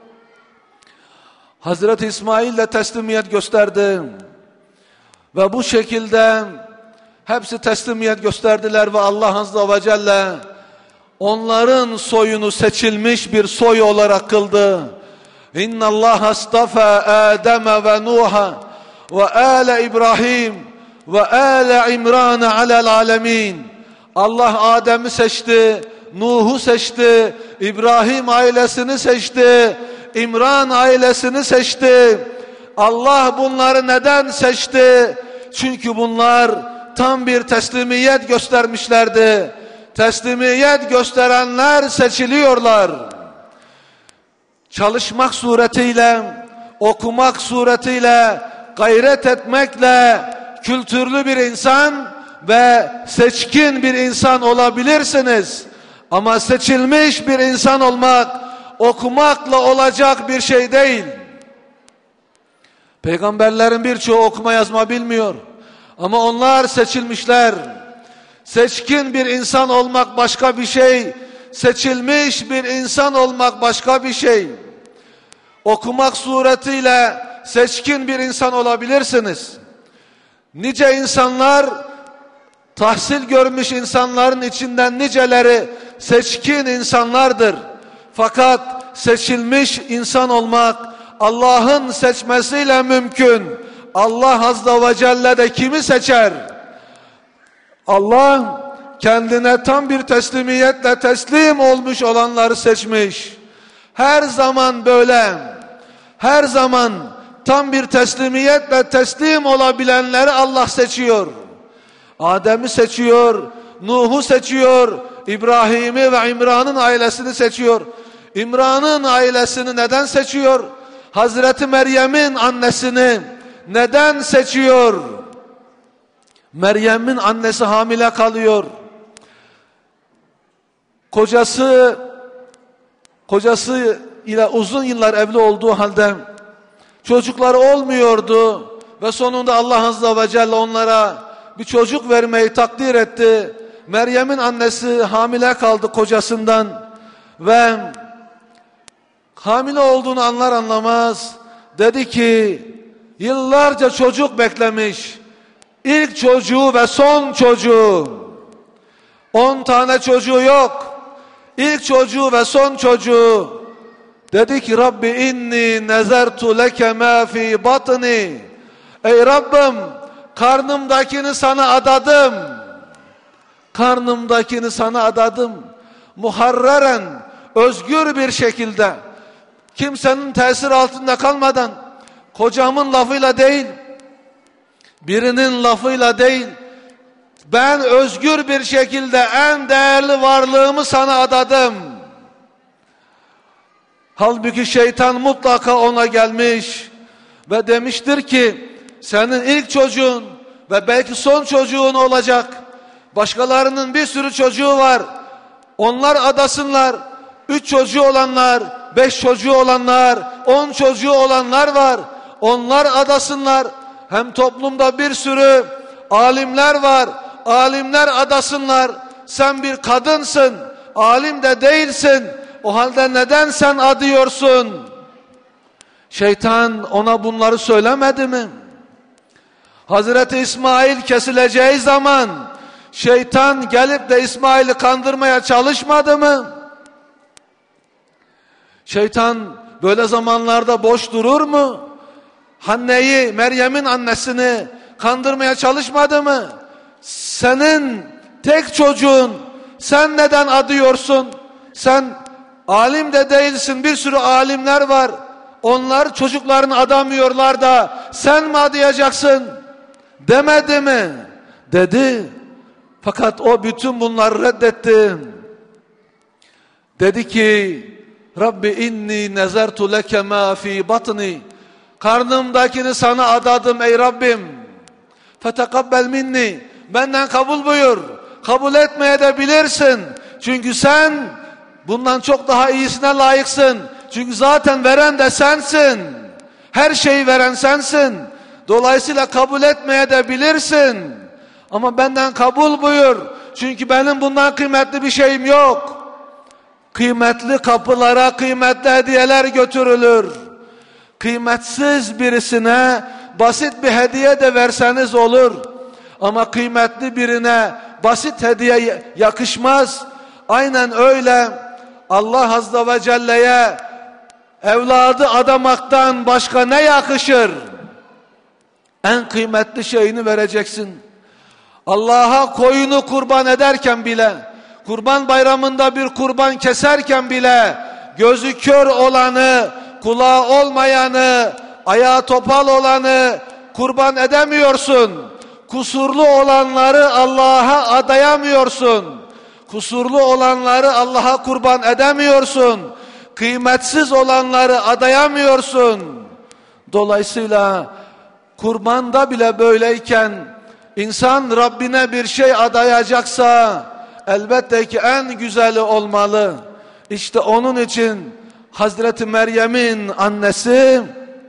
Hazreti İsmail de teslimiyet gösterdi. Ve bu şekilde hepsi teslimiyet gösterdiler ve Allah Azze ve Celle onların soyunu seçilmiş bir soy olarak kıldı. İnna Allah astafa Adem ve Nuh'a ve ale İbrahim ve ale İmran alel alemin. Allah Adem'i seçti, Nuh'u seçti, İbrahim ailesini seçti, İmran ailesini seçti. Allah bunları neden seçti? Çünkü bunlar tam bir teslimiyet göstermişlerdi. Teslimiyet gösterenler seçiliyorlar. Çalışmak suretiyle, okumak suretiyle, gayret etmekle kültürlü bir insan ve seçkin bir insan olabilirsiniz. Ama seçilmiş bir insan olmak, okumakla olacak bir şey değil. Peygamberlerin birçoğu okuma yazma bilmiyor. Ama onlar seçilmişler. Seçkin bir insan olmak başka bir şey. Seçilmiş bir insan olmak başka bir şey. Okumak suretiyle seçkin bir insan olabilirsiniz. Nice insanlar, tahsil görmüş insanların içinden niceleri seçkin insanlardır. Fakat seçilmiş insan olmak Allah'ın seçmesiyle mümkün. Allah Azze ve Celle de kimi seçer? Allah kendine tam bir teslimiyetle teslim olmuş olanları seçmiş. Her zaman böyle. Her zaman tam bir teslimiyetle teslim olabilenleri Allah seçiyor. Adem'i seçiyor, Nuh'u seçiyor, İbrahim'i ve İmran'ın ailesini seçiyor. İmran'ın ailesini neden seçiyor? Hazreti Meryem'in annesini neden seçiyor? Meryem'in annesi hamile kalıyor. Kocası ile uzun yıllar evli olduğu halde çocukları olmuyordu ve sonunda Allah Azze ve Celle onlara bir çocuk vermeyi takdir etti. Meryem'in annesi hamile kaldı kocasından ve hamile olduğunu anlar anlamaz dedi ki yıllarca çocuk beklemiş. İlk çocuğu ve son çocuğu. 10 tane çocuğu yok. İlk çocuğu ve son çocuğu. Dedi ki Rabbi inni nezertu leke ma fi batni. Ey Rabbim, karnımdakini sana adadım. Karnımdakini sana adadım. Muharreren, özgür bir şekilde, kimsenin tesir altında kalmadan, kocamın lafıyla değil, birinin lafıyla değil, ben özgür bir şekilde en değerli varlığımı sana adadım. Halbuki şeytan mutlaka ona gelmiş ve demiştir ki senin ilk çocuğun ve belki son çocuğun olacak. Başkalarının bir sürü çocuğu var. Onlar adasınlar. 3 çocuğu olanlar, 5 çocuğu olanlar, 10 çocuğu olanlar var. Onlar adasınlar. Hem toplumda bir sürü alimler var. alimler adasınlar. Sen bir kadınsın, alim de değilsin. O halde neden sen adıyorsun? Şeytan ona bunları söylemedi mi? Hazreti İsmail kesileceği zaman şeytan gelip de İsmail'i kandırmaya çalışmadı mı? Şeytan böyle zamanlarda boş durur mu? Hanne'yi, Meryem'in annesini kandırmaya çalışmadı mı? Senin tek çocuğun, sen neden adıyorsun? Sen alim de değilsin, bir sürü alimler var. Onlar çocuklarını adamıyorlar da sen mi adayacaksın? Demedi mi? Dedi. Fakat o bütün bunları reddetti. Dedi ki Rabbi inni nezertu leke ma fi batni. Karnımdakini sana adadım ey Rabbim. Fetekabbel minni. Benden kabul buyur. Kabul etmeye de bilirsin. Çünkü sen bundan çok daha iyisine layıksın. Çünkü zaten veren de sensin. Her şeyi veren sensin. Dolayısıyla kabul etmeye de bilirsin. Ama benden kabul buyur. Çünkü benim bundan kıymetli bir şeyim yok. Kıymetli kapılara kıymetli hediyeler götürülür. Kıymetsiz birisine basit bir hediye de verseniz olur. Ama kıymetli birine basit hediye yakışmaz. Aynen öyle Allah Azze ve Celle'ye evladı adamaktan başka ne yakışır? En kıymetli şeyini vereceksin. Allah'a koyunu kurban ederken bile, Kurban Bayramı'nda bir kurban keserken bile gözü kör olanı, kulağı olmayanı, ayağı topal olanı kurban edemiyorsun. Kusurlu olanları Allah'a adayamıyorsun. Kusurlu olanları Allah'a kurban edemiyorsun. Kıymetsiz olanları adayamıyorsun. Dolayısıyla kurbanda bile böyleyken insan Rabbine bir şey adayacaksa elbette ki en güzeli olmalı. İşte onun için Hazreti Meryem'in annesi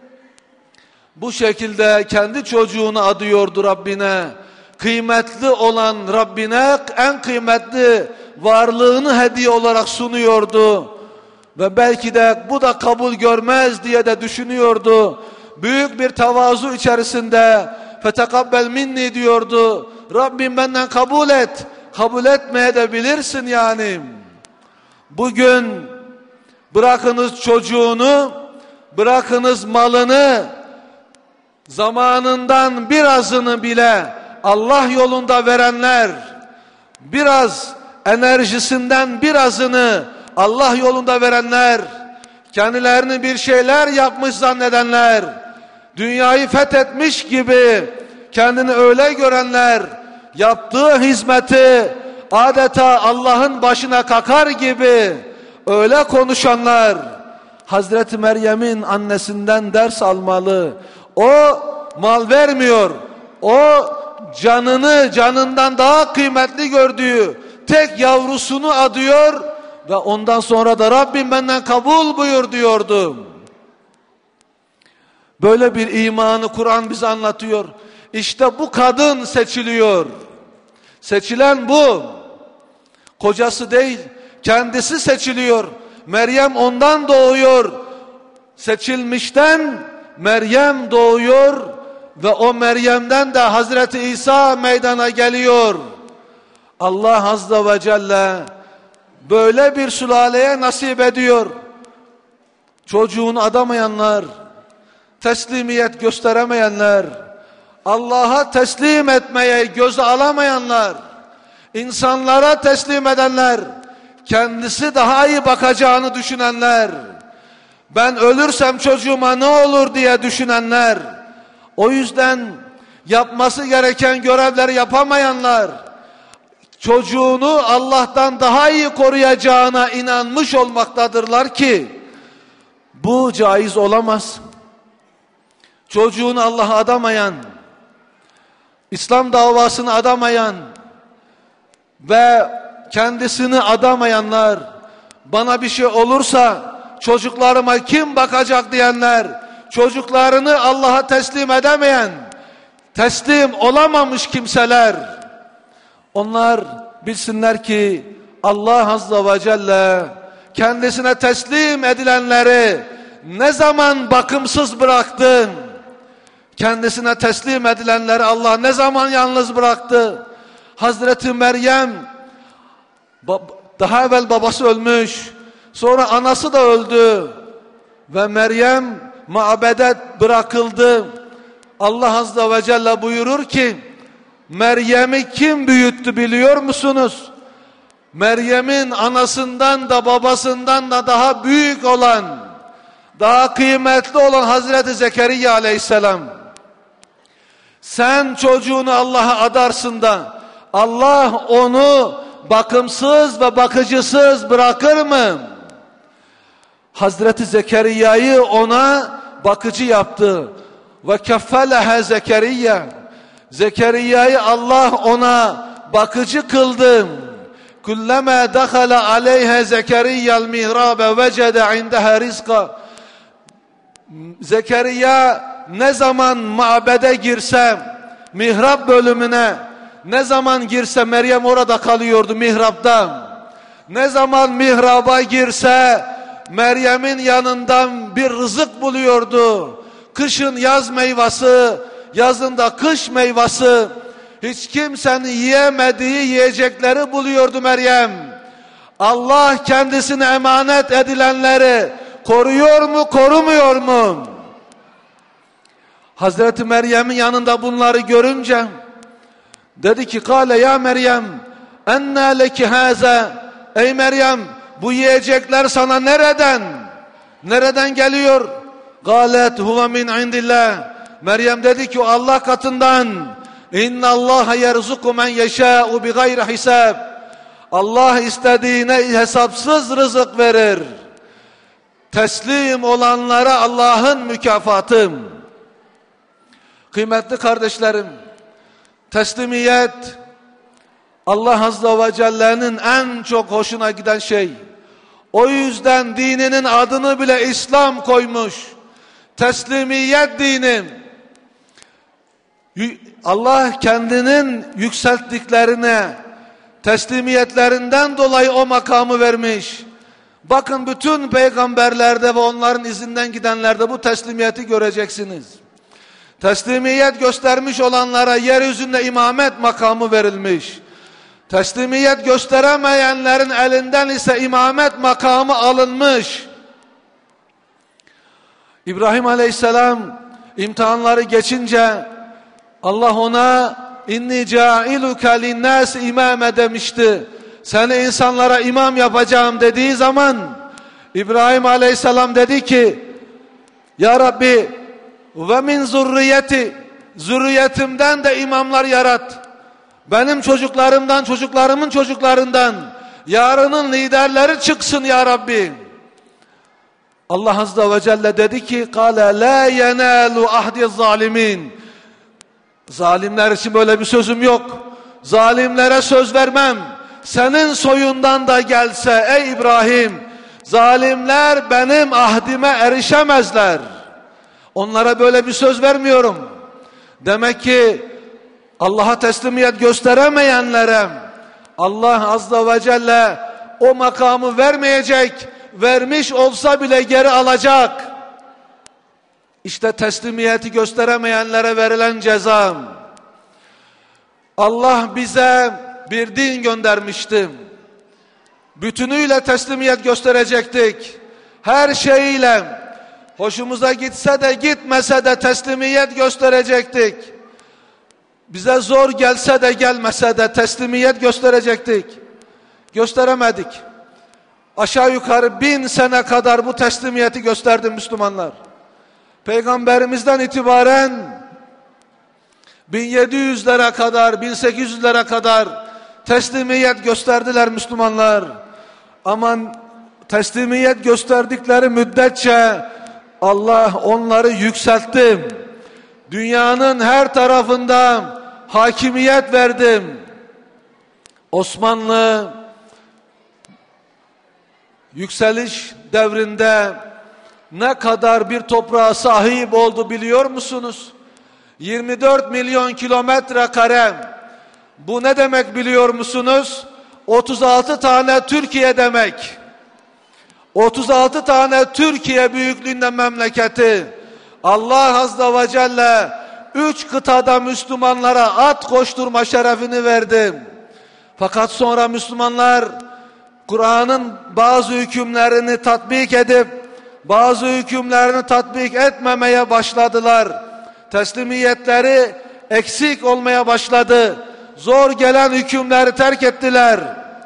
bu şekilde kendi çocuğunu adıyordu Rabbine. Kıymetli olan Rabbine en kıymetli varlığını hediye olarak sunuyordu. Ve belki de bu da kabul görmez diye de düşünüyordu. Büyük bir tevazu içerisinde fetekabbel minni diyordu. Rabbim benden kabul et. Kabul etmeye de bilirsin yani. Bugün bırakınız çocuğunu, bırakınız malını, zamanından birazını bile Allah yolunda verenler, biraz enerjisinden birazını Allah yolunda verenler, kendilerini bir şeyler yapmış zannedenler, dünyayı fethetmiş gibi kendini öyle görenler, yaptığı hizmeti adeta Allah'ın başına kakar gibi öyle konuşanlar, Hazreti Meryem'in annesinden ders almalı. O mal vermiyor. O canını canından daha kıymetli gördüğü tek yavrusunu adıyor ve ondan sonra da Rabbim benden kabul buyur diyordu. Böyle bir imanı Kur'an bize anlatıyor. İşte bu kadın seçiliyor. Seçilen bu. Kocası değil, kendisi seçiliyor. Meryem ondan doğuyor. Seçilmişten Meryem doğuyor ve o Meryem'den de Hazreti İsa meydana geliyor. Allah Azze ve Celle böyle bir sülaleye nasip ediyor. Çocuğunu adamayanlar, teslimiyet gösteremeyenler, Allah'a teslim etmeye göze alamayanlar, insanlara teslim edenler, kendisi daha iyi bakacağını düşünenler, ben ölürsem çocuğuma ne olur diye düşünenler, o yüzden yapması gereken görevleri yapamayanlar, çocuğunu Allah'tan daha iyi koruyacağına inanmış olmaktadırlar ki bu caiz olamaz. Çocuğunu Allah'a adamayan, İslam davasını adamayan ve kendisini adamayanlar, bana bir şey olursa çocuklarıma kim bakacak diyenler, çocuklarını Allah'a teslim edemeyen, teslim olamamış kimseler, Onlar bilsinler ki Allah Azze ve Celle kendisine teslim edilenleri ne zaman bakımsız bıraktı? Kendisine teslim edilenleri Allah ne zaman yalnız bıraktı? Hazreti Meryem daha evvel babası ölmüş, sonra anası da öldü ve Meryem mabede bırakıldı. Allah Azze ve Celle buyurur ki, Meryem'i kim büyüttü biliyor musunuz? Meryem'in anasından da babasından da daha büyük olan, daha kıymetli olan Hazreti Zekeriya Aleyhisselam. Sen çocuğunu Allah'a adarsın da Allah onu bakımsız ve bakıcısız bırakır mı? Hazreti Zekeriya'yı ona bakıcı yaptı. Ve keffeleha Zekeriya. Zekeriya'yı Allah ona bakıcı kıldı. Kullama dakhala aleyha Zekeriya'l mihrabe vecede indeha rizqa. Zekeriya ne zaman mabede girse, mihrap bölümüne ne zaman girse Meryem orada kalıyordu, mihrapta. Ne zaman mihraba girse Meryem'in yanından bir rızık buluyordu. Kışın yaz meyvesi, yazında kış meyvesi, hiç kimsenin yiyemediği yiyecekleri buluyordu Meryem. Allah kendisine emanet edilenleri koruyor mu, korumuyor mu? Hazreti Meryem'in yanında bunları görünce dedi ki, kâle ya Meryem ennâ leki hâzâ. Ey Meryem, bu yiyecekler sana nereden geliyor? Galet huve min indillah. Meryem dedi ki, o Allah katından. İnna Allah yerzuku men yeşâ'u bi gayri hisab. Allah istediğine hesapsız rızık verir. Teslim olanlara Allah'ın mükafatı. Kıymetli kardeşlerim, teslimiyet Allah Azze ve Celle'nin en çok hoşuna giden şey. O yüzden dininin adını bile İslam koymuş. Teslimiyet dini. Allah kendinin yükselttiklerine teslimiyetlerinden dolayı o makamı vermiş. Bakın bütün peygamberlerde ve onların izinden gidenlerde bu teslimiyeti göreceksiniz. Teslimiyet göstermiş olanlara yeryüzünde imamet makamı verilmiş. Teslimiyet gösteremeyenlerin elinden ise imamet makamı alınmış. İbrahim Aleyhisselam imtihanları geçince Allah ona inni cailuka linnâs imâme demişti. Seni insanlara imam yapacağım dediği zaman İbrahim Aleyhisselam dedi ki, ya Rabbi ve min zurriyeti, zürriyetimden de imamlar yarat. Benim çocuklarımdan, çocuklarımın çocuklarından yarının liderleri çıksın ya Rabbi. Allah Azze ve Celle dedi ki, kâle lâ yenâlu ahdi zalimin. Zalimler için böyle bir sözüm yok. Zalimlere söz vermem. Senin soyundan da gelse ey İbrahim, zalimler benim ahdime erişemezler. Onlara böyle bir söz vermiyorum. Demek ki Allah'a teslimiyet gösteremeyenlere Allah Azze ve Celle o makamı vermeyecek, vermiş olsa bile geri alacak. İşte teslimiyeti gösteremeyenlere verilen ceza. Allah bize bir din göndermişti. Bütünüyle teslimiyet gösterecektik. Her şeyiyle, hoşumuza gitse de gitmese de teslimiyet gösterecektik. Bize zor gelse de gelmese de teslimiyet gösterecektik. Gösteremedik. Aşağı yukarı 1000 sene kadar bu teslimiyeti gösterdi Müslümanlar. Peygamberimizden itibaren 1700'lere kadar, 1800'lere kadar teslimiyet gösterdiler Müslümanlar. Ama teslimiyet gösterdikleri müddetçe Allah onları yükseltti. Dünyanın her tarafında hakimiyet verdim. Osmanlı yükseliş devrinde ne kadar bir toprağa sahip oldu biliyor musunuz? 24 milyon kilometre kare Bu ne demek biliyor musunuz? 36 tane Türkiye demek. 36 tane Türkiye büyüklüğünde memleketi Allah Azze ve Celle 3 kıtada Müslümanlara at koşturma şerefini verdi. Fakat sonra Müslümanlar Kur'an'ın bazı hükümlerini tatbik edip bazı hükümlerini tatbik etmemeye başladılar. Teslimiyetleri eksik olmaya başladı. Zor gelen hükümleri terk ettiler.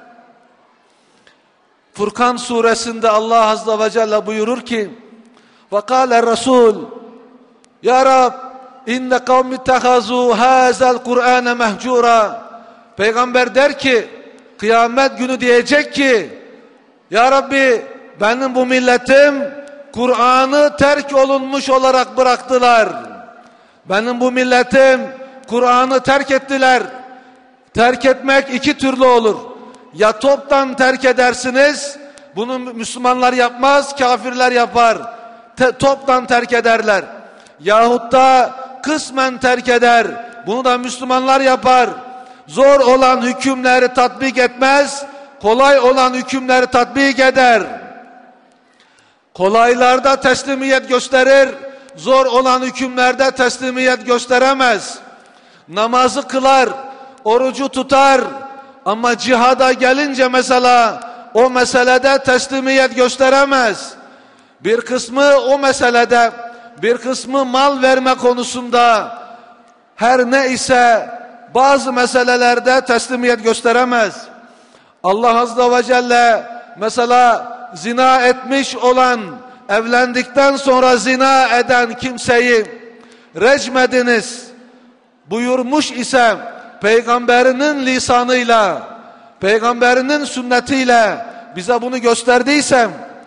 Furkan suresinde Allah Azze ve Celle buyurur ki وَقَالَ الرَّسُولُ Ya Rab inne kavmi ittehazu hazel Kur'ane mehcura. Peygamber der ki kıyamet günü diyecek ki Ya Rabbi benim bu milletim Kur'an'ı terk olunmuş olarak bıraktılar. Benim bu milletim Kur'an'ı terk ettiler. Terk etmek iki türlü olur. Ya toptan terk edersiniz, bunu Müslümanlar yapmaz, kafirler yapar. Toptan terk ederler. Yahut da kısmen terk eder, bunu da Müslümanlar yapar. Zor olan hükümleri tatbik etmez, kolay olan hükümleri tatbik eder. Kolaylarda teslimiyet gösterir, zor olan hükümlerde teslimiyet gösteremez. Namazı kılar, orucu tutar ama cihada gelince mesela o meselede teslimiyet gösteremez. Bir kısmı o meselede, bir kısmı mal verme konusunda her ne ise bazı meselelerde teslimiyet gösteremez. Allah Azze ve Celle mesela zina etmiş olan, evlendikten sonra zina eden kimseyi recmediniz buyurmuş ise peygamberinin lisanıyla, peygamberinin sünnetiyle bize bunu gösterdiyse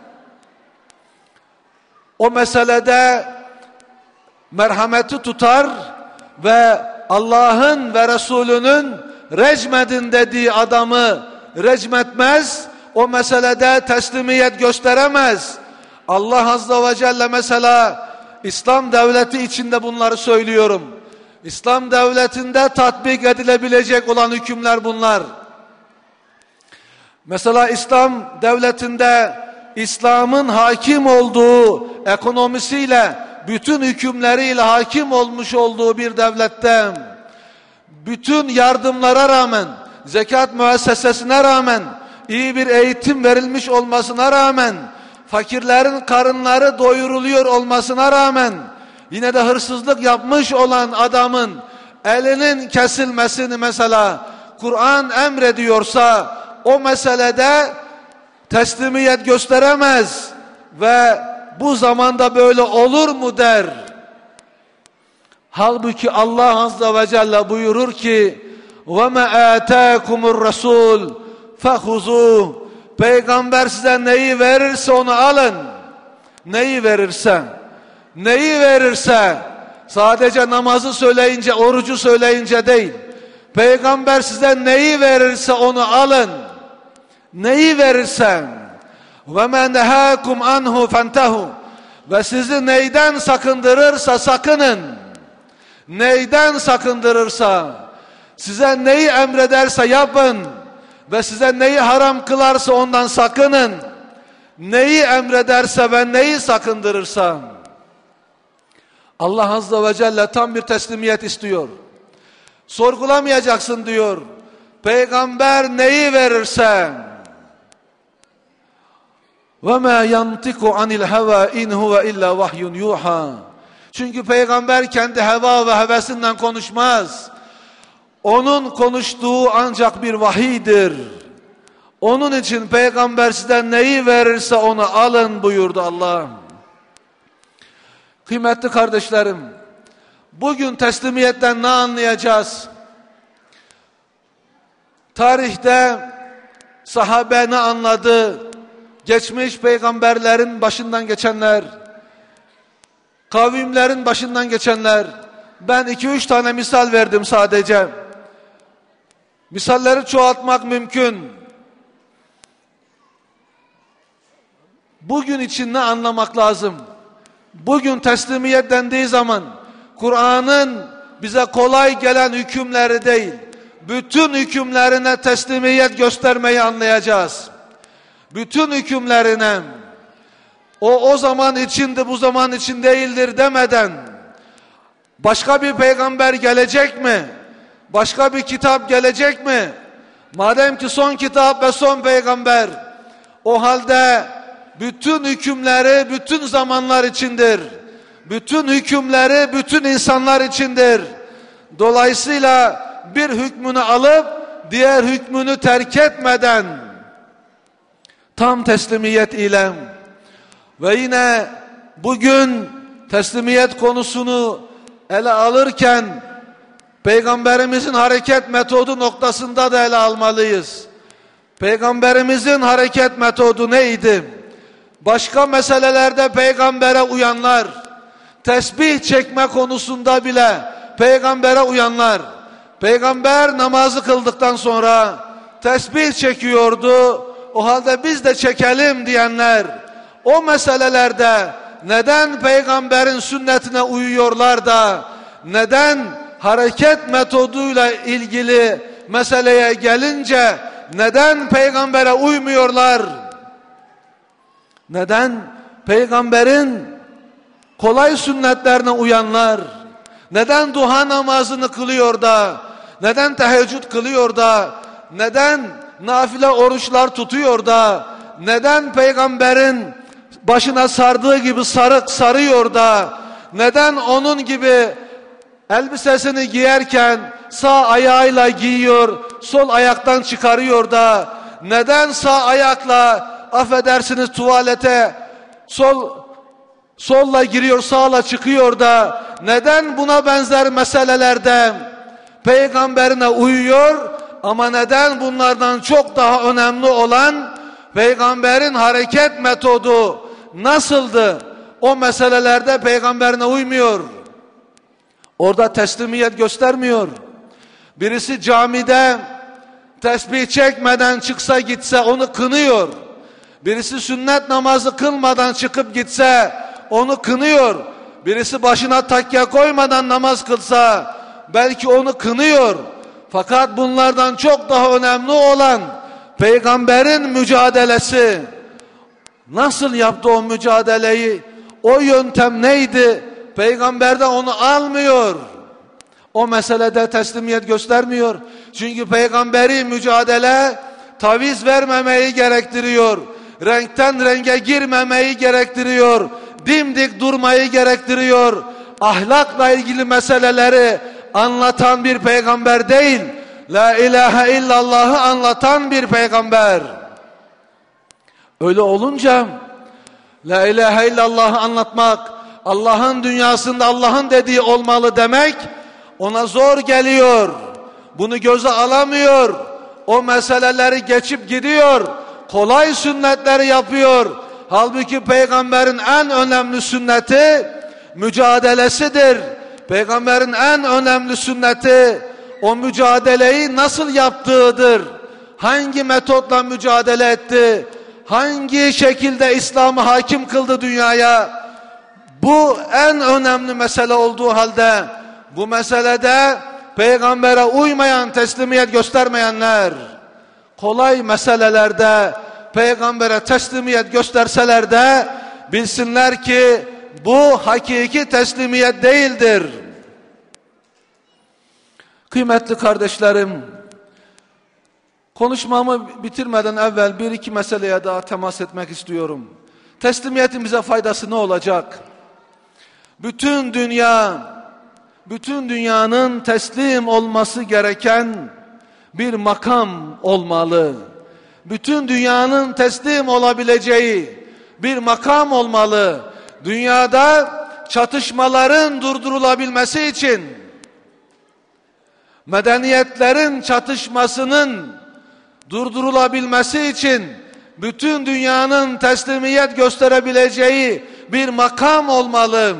o meselede merhameti tutar ve Allah'ın ve Resulünün recmedin dediği adamı recmetmez, o meselede teslimiyet gösteremez. Allah Azze ve Celle mesela İslam devleti içinde bunları söylüyorum. İslam devletinde tatbik edilebilecek olan hükümler bunlar. Mesela İslam devletinde İslam'ın hakim olduğu ekonomisiyle, bütün hükümleriyle hakim olmuş olduğu bir devlette bütün yardımlara rağmen, zekat müessesesine rağmen, iyi bir eğitim verilmiş olmasına rağmen, fakirlerin karınları doyuruluyor olmasına rağmen yine de hırsızlık yapmış olan adamın elinin kesilmesini mesela Kur'an emrediyorsa o meselede teslimiyet gösteremez ve bu zamanda böyle olur mu der. Halbuki Allah Azze ve Celle buyurur ki وَمَا آتَاكُمُ الرَّسُولُ فَخُذُوهُ Peygamber size neyi verirse onu alın. Neyi verirse sadece namazı söyleyince, orucu söyleyince değil. Peygamber size neyi verirse onu alın. Neyi verirse وَمَا نَهَاكُمْ عَنْهُ فَانْتَهُ Ve sizi neyden sakındırırsa sakının. Neyden sakındırırsa, size neyi emrederse yapın ve size neyi haram kılarsa ondan sakının. Neyi emrederse ve neyi sakındırırsa Allah Azze ve Celle tam bir teslimiyet istiyor. Sorgulamayacaksın diyor. Peygamber neyi verirse وَمَا يَنْتِقُ عَنِ الْهَوَى اِنْ هُوَ اِلَّا وَحْيٌ يُوحَى Çünkü peygamber kendi heva ve hevesinden konuşmaz. Onun konuştuğu ancak bir vahiydir. Onun için peygamber sizden neyi verirse onu alın buyurdu Allah. Kıymetli kardeşlerim, bugün teslimiyetten ne anlayacağız? Tarihte sahabe ne anladı? Geçmiş peygamberlerin başından geçenler, kavimlerin başından geçenler, ben 2-3 tane misal verdim sadece. Misalleri çoğaltmak mümkün. Bugün için ne anlamak lazım? Bugün teslimiyet dendiği zaman Kur'an'ın bize kolay gelen hükümleri değil, bütün hükümlerine teslimiyet göstermeyi anlayacağız. Bütün hükümlerine, o zaman içindi, bu zaman için değildir demeden, başka bir peygamber gelecek mi? Başka bir kitap gelecek mi? Madem ki son kitap ve son peygamber, o halde bütün hükümleri bütün zamanlar içindir. Bütün hükümleri bütün insanlar içindir. Dolayısıyla bir hükmünü alıp diğer hükmünü terk etmeden tam teslimiyet ile ve yine bugün teslimiyet konusunu ele alırken Peygamberimizin hareket metodu noktasında da ele almalıyız. Peygamberimizin hareket metodu neydi? Başka meselelerde peygambere uyanlar, tesbih çekme konusunda bile peygambere uyanlar, peygamber namazı kıldıktan sonra tesbih çekiyordu, o halde biz de çekelim diyenler, o meselelerde neden peygamberin sünnetine uyuyorlar da neden hareket metoduyla ilgili meseleye gelince neden peygambere uymuyorlar? Neden peygamberin kolay sünnetlerine uyanlar, neden duha namazını kılıyor da, neden teheccüd kılıyor da, neden nafile oruçlar tutuyor da, neden peygamberin başına sardığı gibi sarık sarıyor da, neden onun gibi elbisesini giyerken sağ ayağıyla giyiyor, sol ayaktan çıkarıyor da, neden sağ ayakla affedersiniz tuvalete solla giriyor, sağla çıkıyor da, neden buna benzer meselelerde peygamberine uyuyor ama neden bunlardan çok daha önemli olan peygamberin hareket metodu nasıldı? O meselelerde peygamberine uymuyor. Orada teslimiyet göstermiyor. Birisi camide tesbih çekmeden çıksa gitse onu kınıyor. Birisi sünnet namazı kılmadan çıkıp gitse onu kınıyor. Birisi başına takya koymadan namaz kılsa belki onu kınıyor. Fakat bunlardan çok daha önemli olan peygamberin mücadelesi. Nasıl yaptı o mücadeleyi? O yöntem neydi? Peygamber de onu almıyor. O meselede teslimiyet göstermiyor. Çünkü peygamberi mücadele taviz vermemeyi gerektiriyor. Renkten renge girmemeyi gerektiriyor. Dimdik durmayı gerektiriyor. Ahlakla ilgili meseleleri anlatan bir peygamber değil. La ilahe illallah'ı anlatan bir peygamber. Öyle olunca la ilahe illallah'ı anlatmak, Allah'ın dünyasında Allah'ın dediği olmalı demek ona zor geliyor. Bunu göze alamıyor. O meseleleri geçip gidiyor. Kolay sünnetleri yapıyor. Halbuki peygamberin en önemli sünneti mücadelesidir. Peygamberin en önemli sünneti o mücadeleyi nasıl yaptığıdır. Hangi metotla mücadele etti? Hangi şekilde İslam'ı hakim kıldı dünyaya? Bu en önemli mesele olduğu halde bu meselede peygambere uymayan, teslimiyet göstermeyenler kolay meselelerde peygambere teslimiyet gösterseler de bilsinler ki bu hakiki teslimiyet değildir. Kıymetli kardeşlerim, konuşmamı bitirmeden evvel bir iki meseleye daha temas etmek istiyorum. Teslimiyetin bize faydası ne olacak? Bütün dünyanın teslim olması gereken bir makam olmalı. Bütün dünyanın teslim olabileceği bir makam olmalı. Dünyada çatışmaların durdurulabilmesi için, medeniyetlerin çatışmasının durdurulabilmesi için bütün dünyanın teslimiyet gösterebileceği bir makam olmalı.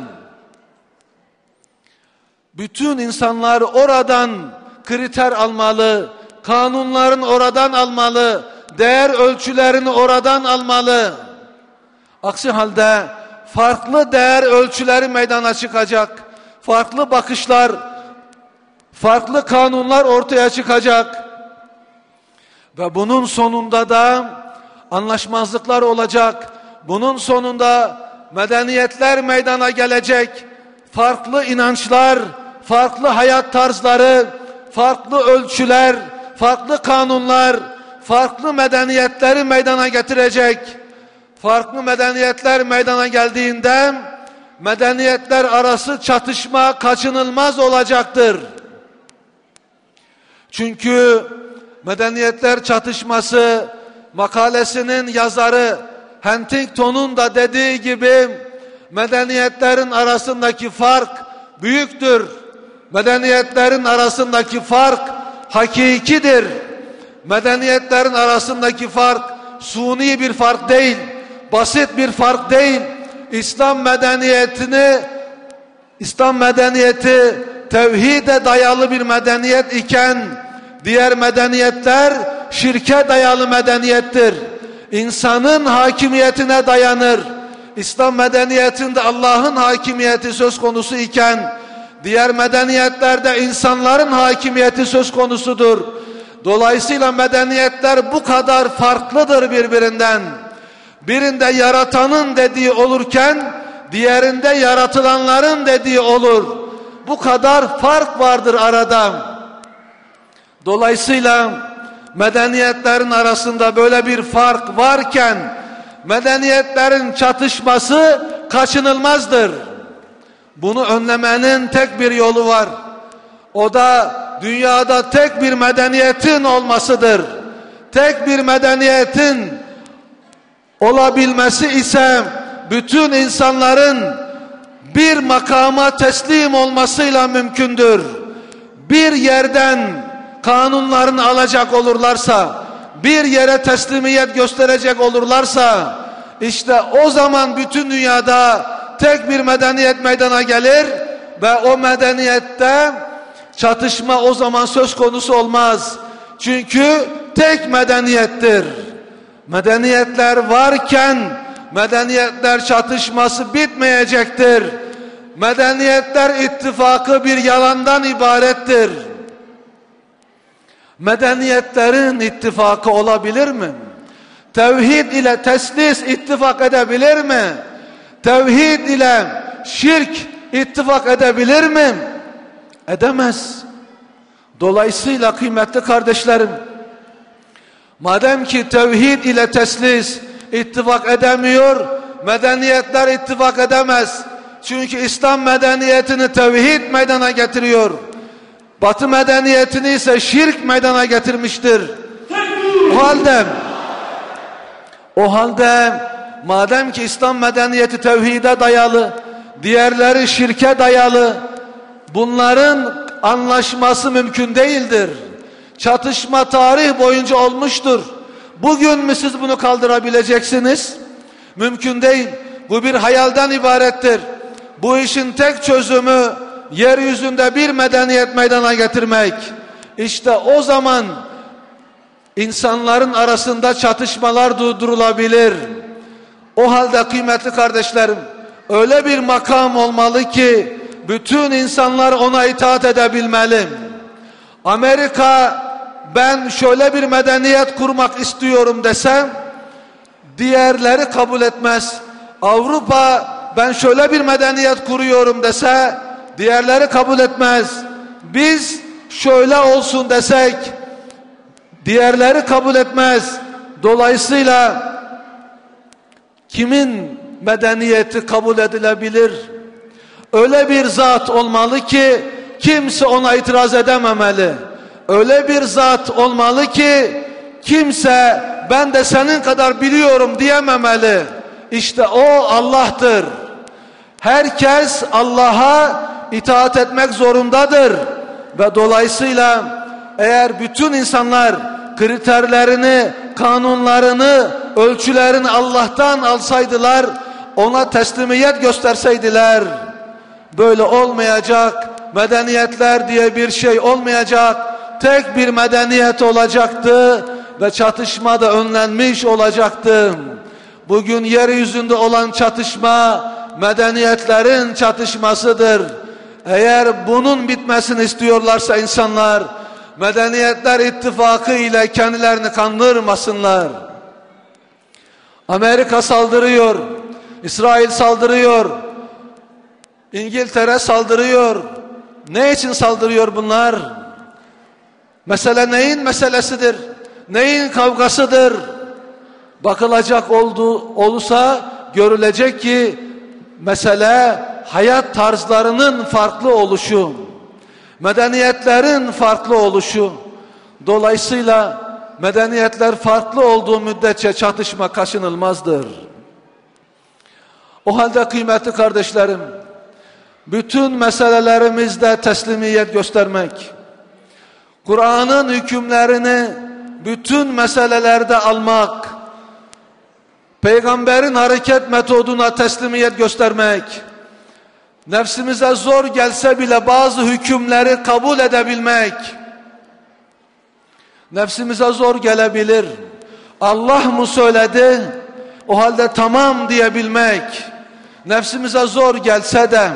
Bütün insanlar oradan kriter almalı, kanunların oradan almalı, değer ölçülerini oradan almalı. Aksi halde farklı değer ölçüleri meydana çıkacak, farklı bakışlar, farklı kanunlar ortaya çıkacak ve bunun sonunda da anlaşmazlıklar olacak. Bunun sonunda medeniyetler meydana gelecek. Farklı inançlar, farklı hayat tarzları, farklı ölçüler, farklı kanunlar, farklı medeniyetleri meydana getirecek. Farklı medeniyetler meydana geldiğinde medeniyetler arası çatışma kaçınılmaz olacaktır. Çünkü medeniyetler çatışması makalesinin yazarı Huntington'un da dediği gibi medeniyetlerin arasındaki fark büyüktür. Medeniyetlerin arasındaki fark hakikidir. Medeniyetlerin arasındaki fark suni bir fark değil, basit bir fark değil. İslam medeniyeti tevhide dayalı bir medeniyet iken diğer medeniyetler şirke dayalı medeniyettir. İnsanın hakimiyetine dayanır. İslam medeniyetinde Allah'ın hakimiyeti söz konusu iken diğer medeniyetlerde insanların hakimiyeti söz konusudur. Dolayısıyla medeniyetler bu kadar farklıdır birbirinden. Birinde yaratanın dediği olurken diğerinde yaratılanların dediği olur. Bu kadar fark vardır arada. Dolayısıyla medeniyetlerin arasında böyle bir fark varken medeniyetlerin çatışması kaçınılmazdır. Bunu önlemenin tek bir yolu var. O da dünyada tek bir medeniyetin olmasıdır. Tek bir medeniyetin olabilmesi ise bütün insanların bir makama teslim olmasıyla mümkündür. Bir yerden kanunlarını alacak olurlarsa, bir yere teslimiyet gösterecek olurlarsa, işte o zaman bütün dünyada tek bir medeniyet meydana gelir ve o medeniyette çatışma o zaman söz konusu olmaz. Çünkü tek medeniyettir. Medeniyetler varken medeniyetler çatışması bitmeyecektir. Medeniyetler ittifakı bir yalandan ibarettir. Medeniyetlerin ittifakı olabilir mi? Tevhid ile teslis ittifak edebilir mi? Tevhid ile şirk ittifak edebilir mi? Edemez. Dolayısıyla kıymetli kardeşlerim, madem ki tevhid ile teslis ittifak edemiyor, medeniyetler ittifak edemez. Çünkü İslam medeniyetini tevhid meydana getiriyor. Batı medeniyetini ise şirk meydana getirmiştir. O halde madem ki İslam medeniyeti tevhide dayalı, diğerleri şirke dayalı, bunların anlaşması mümkün değildir. Çatışma tarih boyunca olmuştur. Bugün mü siz bunu kaldırabileceksiniz? Mümkün değil. Bu bir hayalden ibarettir. Bu işin tek çözümü yeryüzünde bir medeniyet meydana getirmek. İşte o zaman insanların arasında çatışmalar durdurulabilir. O halde kıymetli kardeşlerim, öyle bir makam olmalı ki bütün insanlar ona itaat edebilmeli. Amerika, ben şöyle bir medeniyet kurmak istiyorum desem, diğerleri kabul etmez. Avrupa, ben şöyle bir medeniyet kuruyorum dese, diğerleri kabul etmez. Biz şöyle olsun desek, diğerleri kabul etmez. Dolayısıyla kimin medeniyeti kabul edilebilir? Öyle bir zat olmalı ki kimse ona itiraz edememeli. Öyle bir zat olmalı ki kimse ben de senin kadar biliyorum diyememeli. İşte o Allah'tır. Herkes Allah'a itaat etmek zorundadır. Ve dolayısıyla eğer bütün insanlar kriterlerini, kanunlarını, ölçülerini Allah'tan alsaydılar, ona teslimiyet gösterseydiler, böyle olmayacak. Medeniyetler diye bir şey olmayacak. Tek bir medeniyet olacaktı ve çatışma da önlenmiş olacaktı. Bugün yeryüzünde olan çatışma medeniyetlerin çatışmasıdır. Eğer bunun bitmesini istiyorlarsa insanlar, Medeniyetler İttifakı ile kendilerini kandırmasınlar. Amerika saldırıyor, İsrail saldırıyor, İngiltere saldırıyor. Ne için saldırıyor bunlar? Mesele neyin meselesidir? Neyin kavgasıdır? Bakılacak olursa görülecek ki mesele hayat tarzlarının farklı oluşu, medeniyetlerin farklı oluşu. Dolayısıyla medeniyetler farklı olduğu müddetçe çatışma kaçınılmazdır. O halde kıymetli kardeşlerim, bütün meselelerimizde teslimiyet göstermek, Kur'an'ın hükümlerini bütün meselelerde almak, Peygamberin hareket metoduna teslimiyet göstermek, nefsimize zor gelse bile bazı hükümleri kabul edebilmek, nefsimize zor gelebilir. Allah mı söyledi? O halde tamam diyebilmek, nefsimize zor gelse de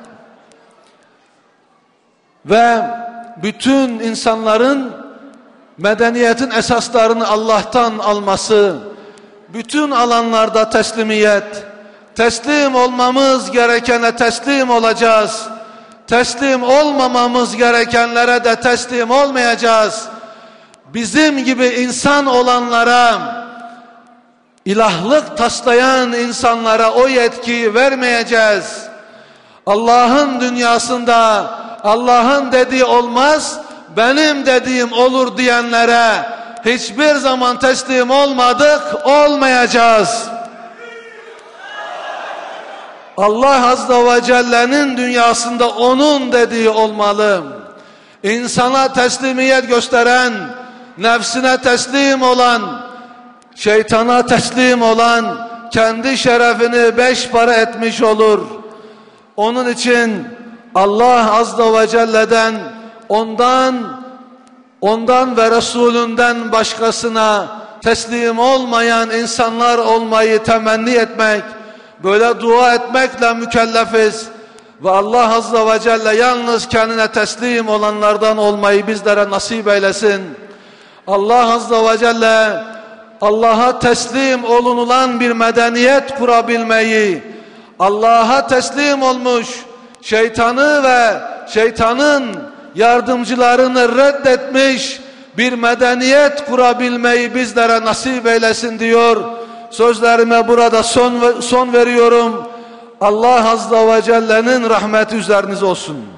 ve bütün insanların medeniyetin esaslarını Allah'tan alması, bütün alanlarda teslimiyet, teslim olmamız gerekene teslim olacağız, teslim olmamamız gerekenlere de teslim olmayacağız. Bizim gibi insan olanlara, ilahlık taslayan insanlara o yetkiyi vermeyeceğiz. Allah'ın dünyasında Allah'ın dediği olmaz, benim dediğim olur diyenlere hiçbir zaman teslim olmadık, olmayacağız. Allah Azze ve Celle'nin dünyasında onun dediği olmalı. İnsana teslimiyet gösteren, nefsine teslim olan, şeytana teslim olan kendi şerefini beş para etmiş olur. Onun için Allah Azze ve Celle'den, ondan ve Resulünden başkasına teslim olmayan insanlar olmayı temenni etmek, böyle dua etmekle mükellefiz. Ve Allah Azze ve Celle yalnız kendine teslim olanlardan olmayı bizlere nasip eylesin. Allah Azze ve Celle Allah'a teslim olunulan bir medeniyet kurabilmeyi, Allah'a teslim olmuş, şeytanı ve şeytanın yardımcılarını reddetmiş bir medeniyet kurabilmeyi bizlere nasip eylesin diyor. Sözlerime burada son veriyorum. Allah Azze ve Celle'nin rahmeti üzerinize olsun.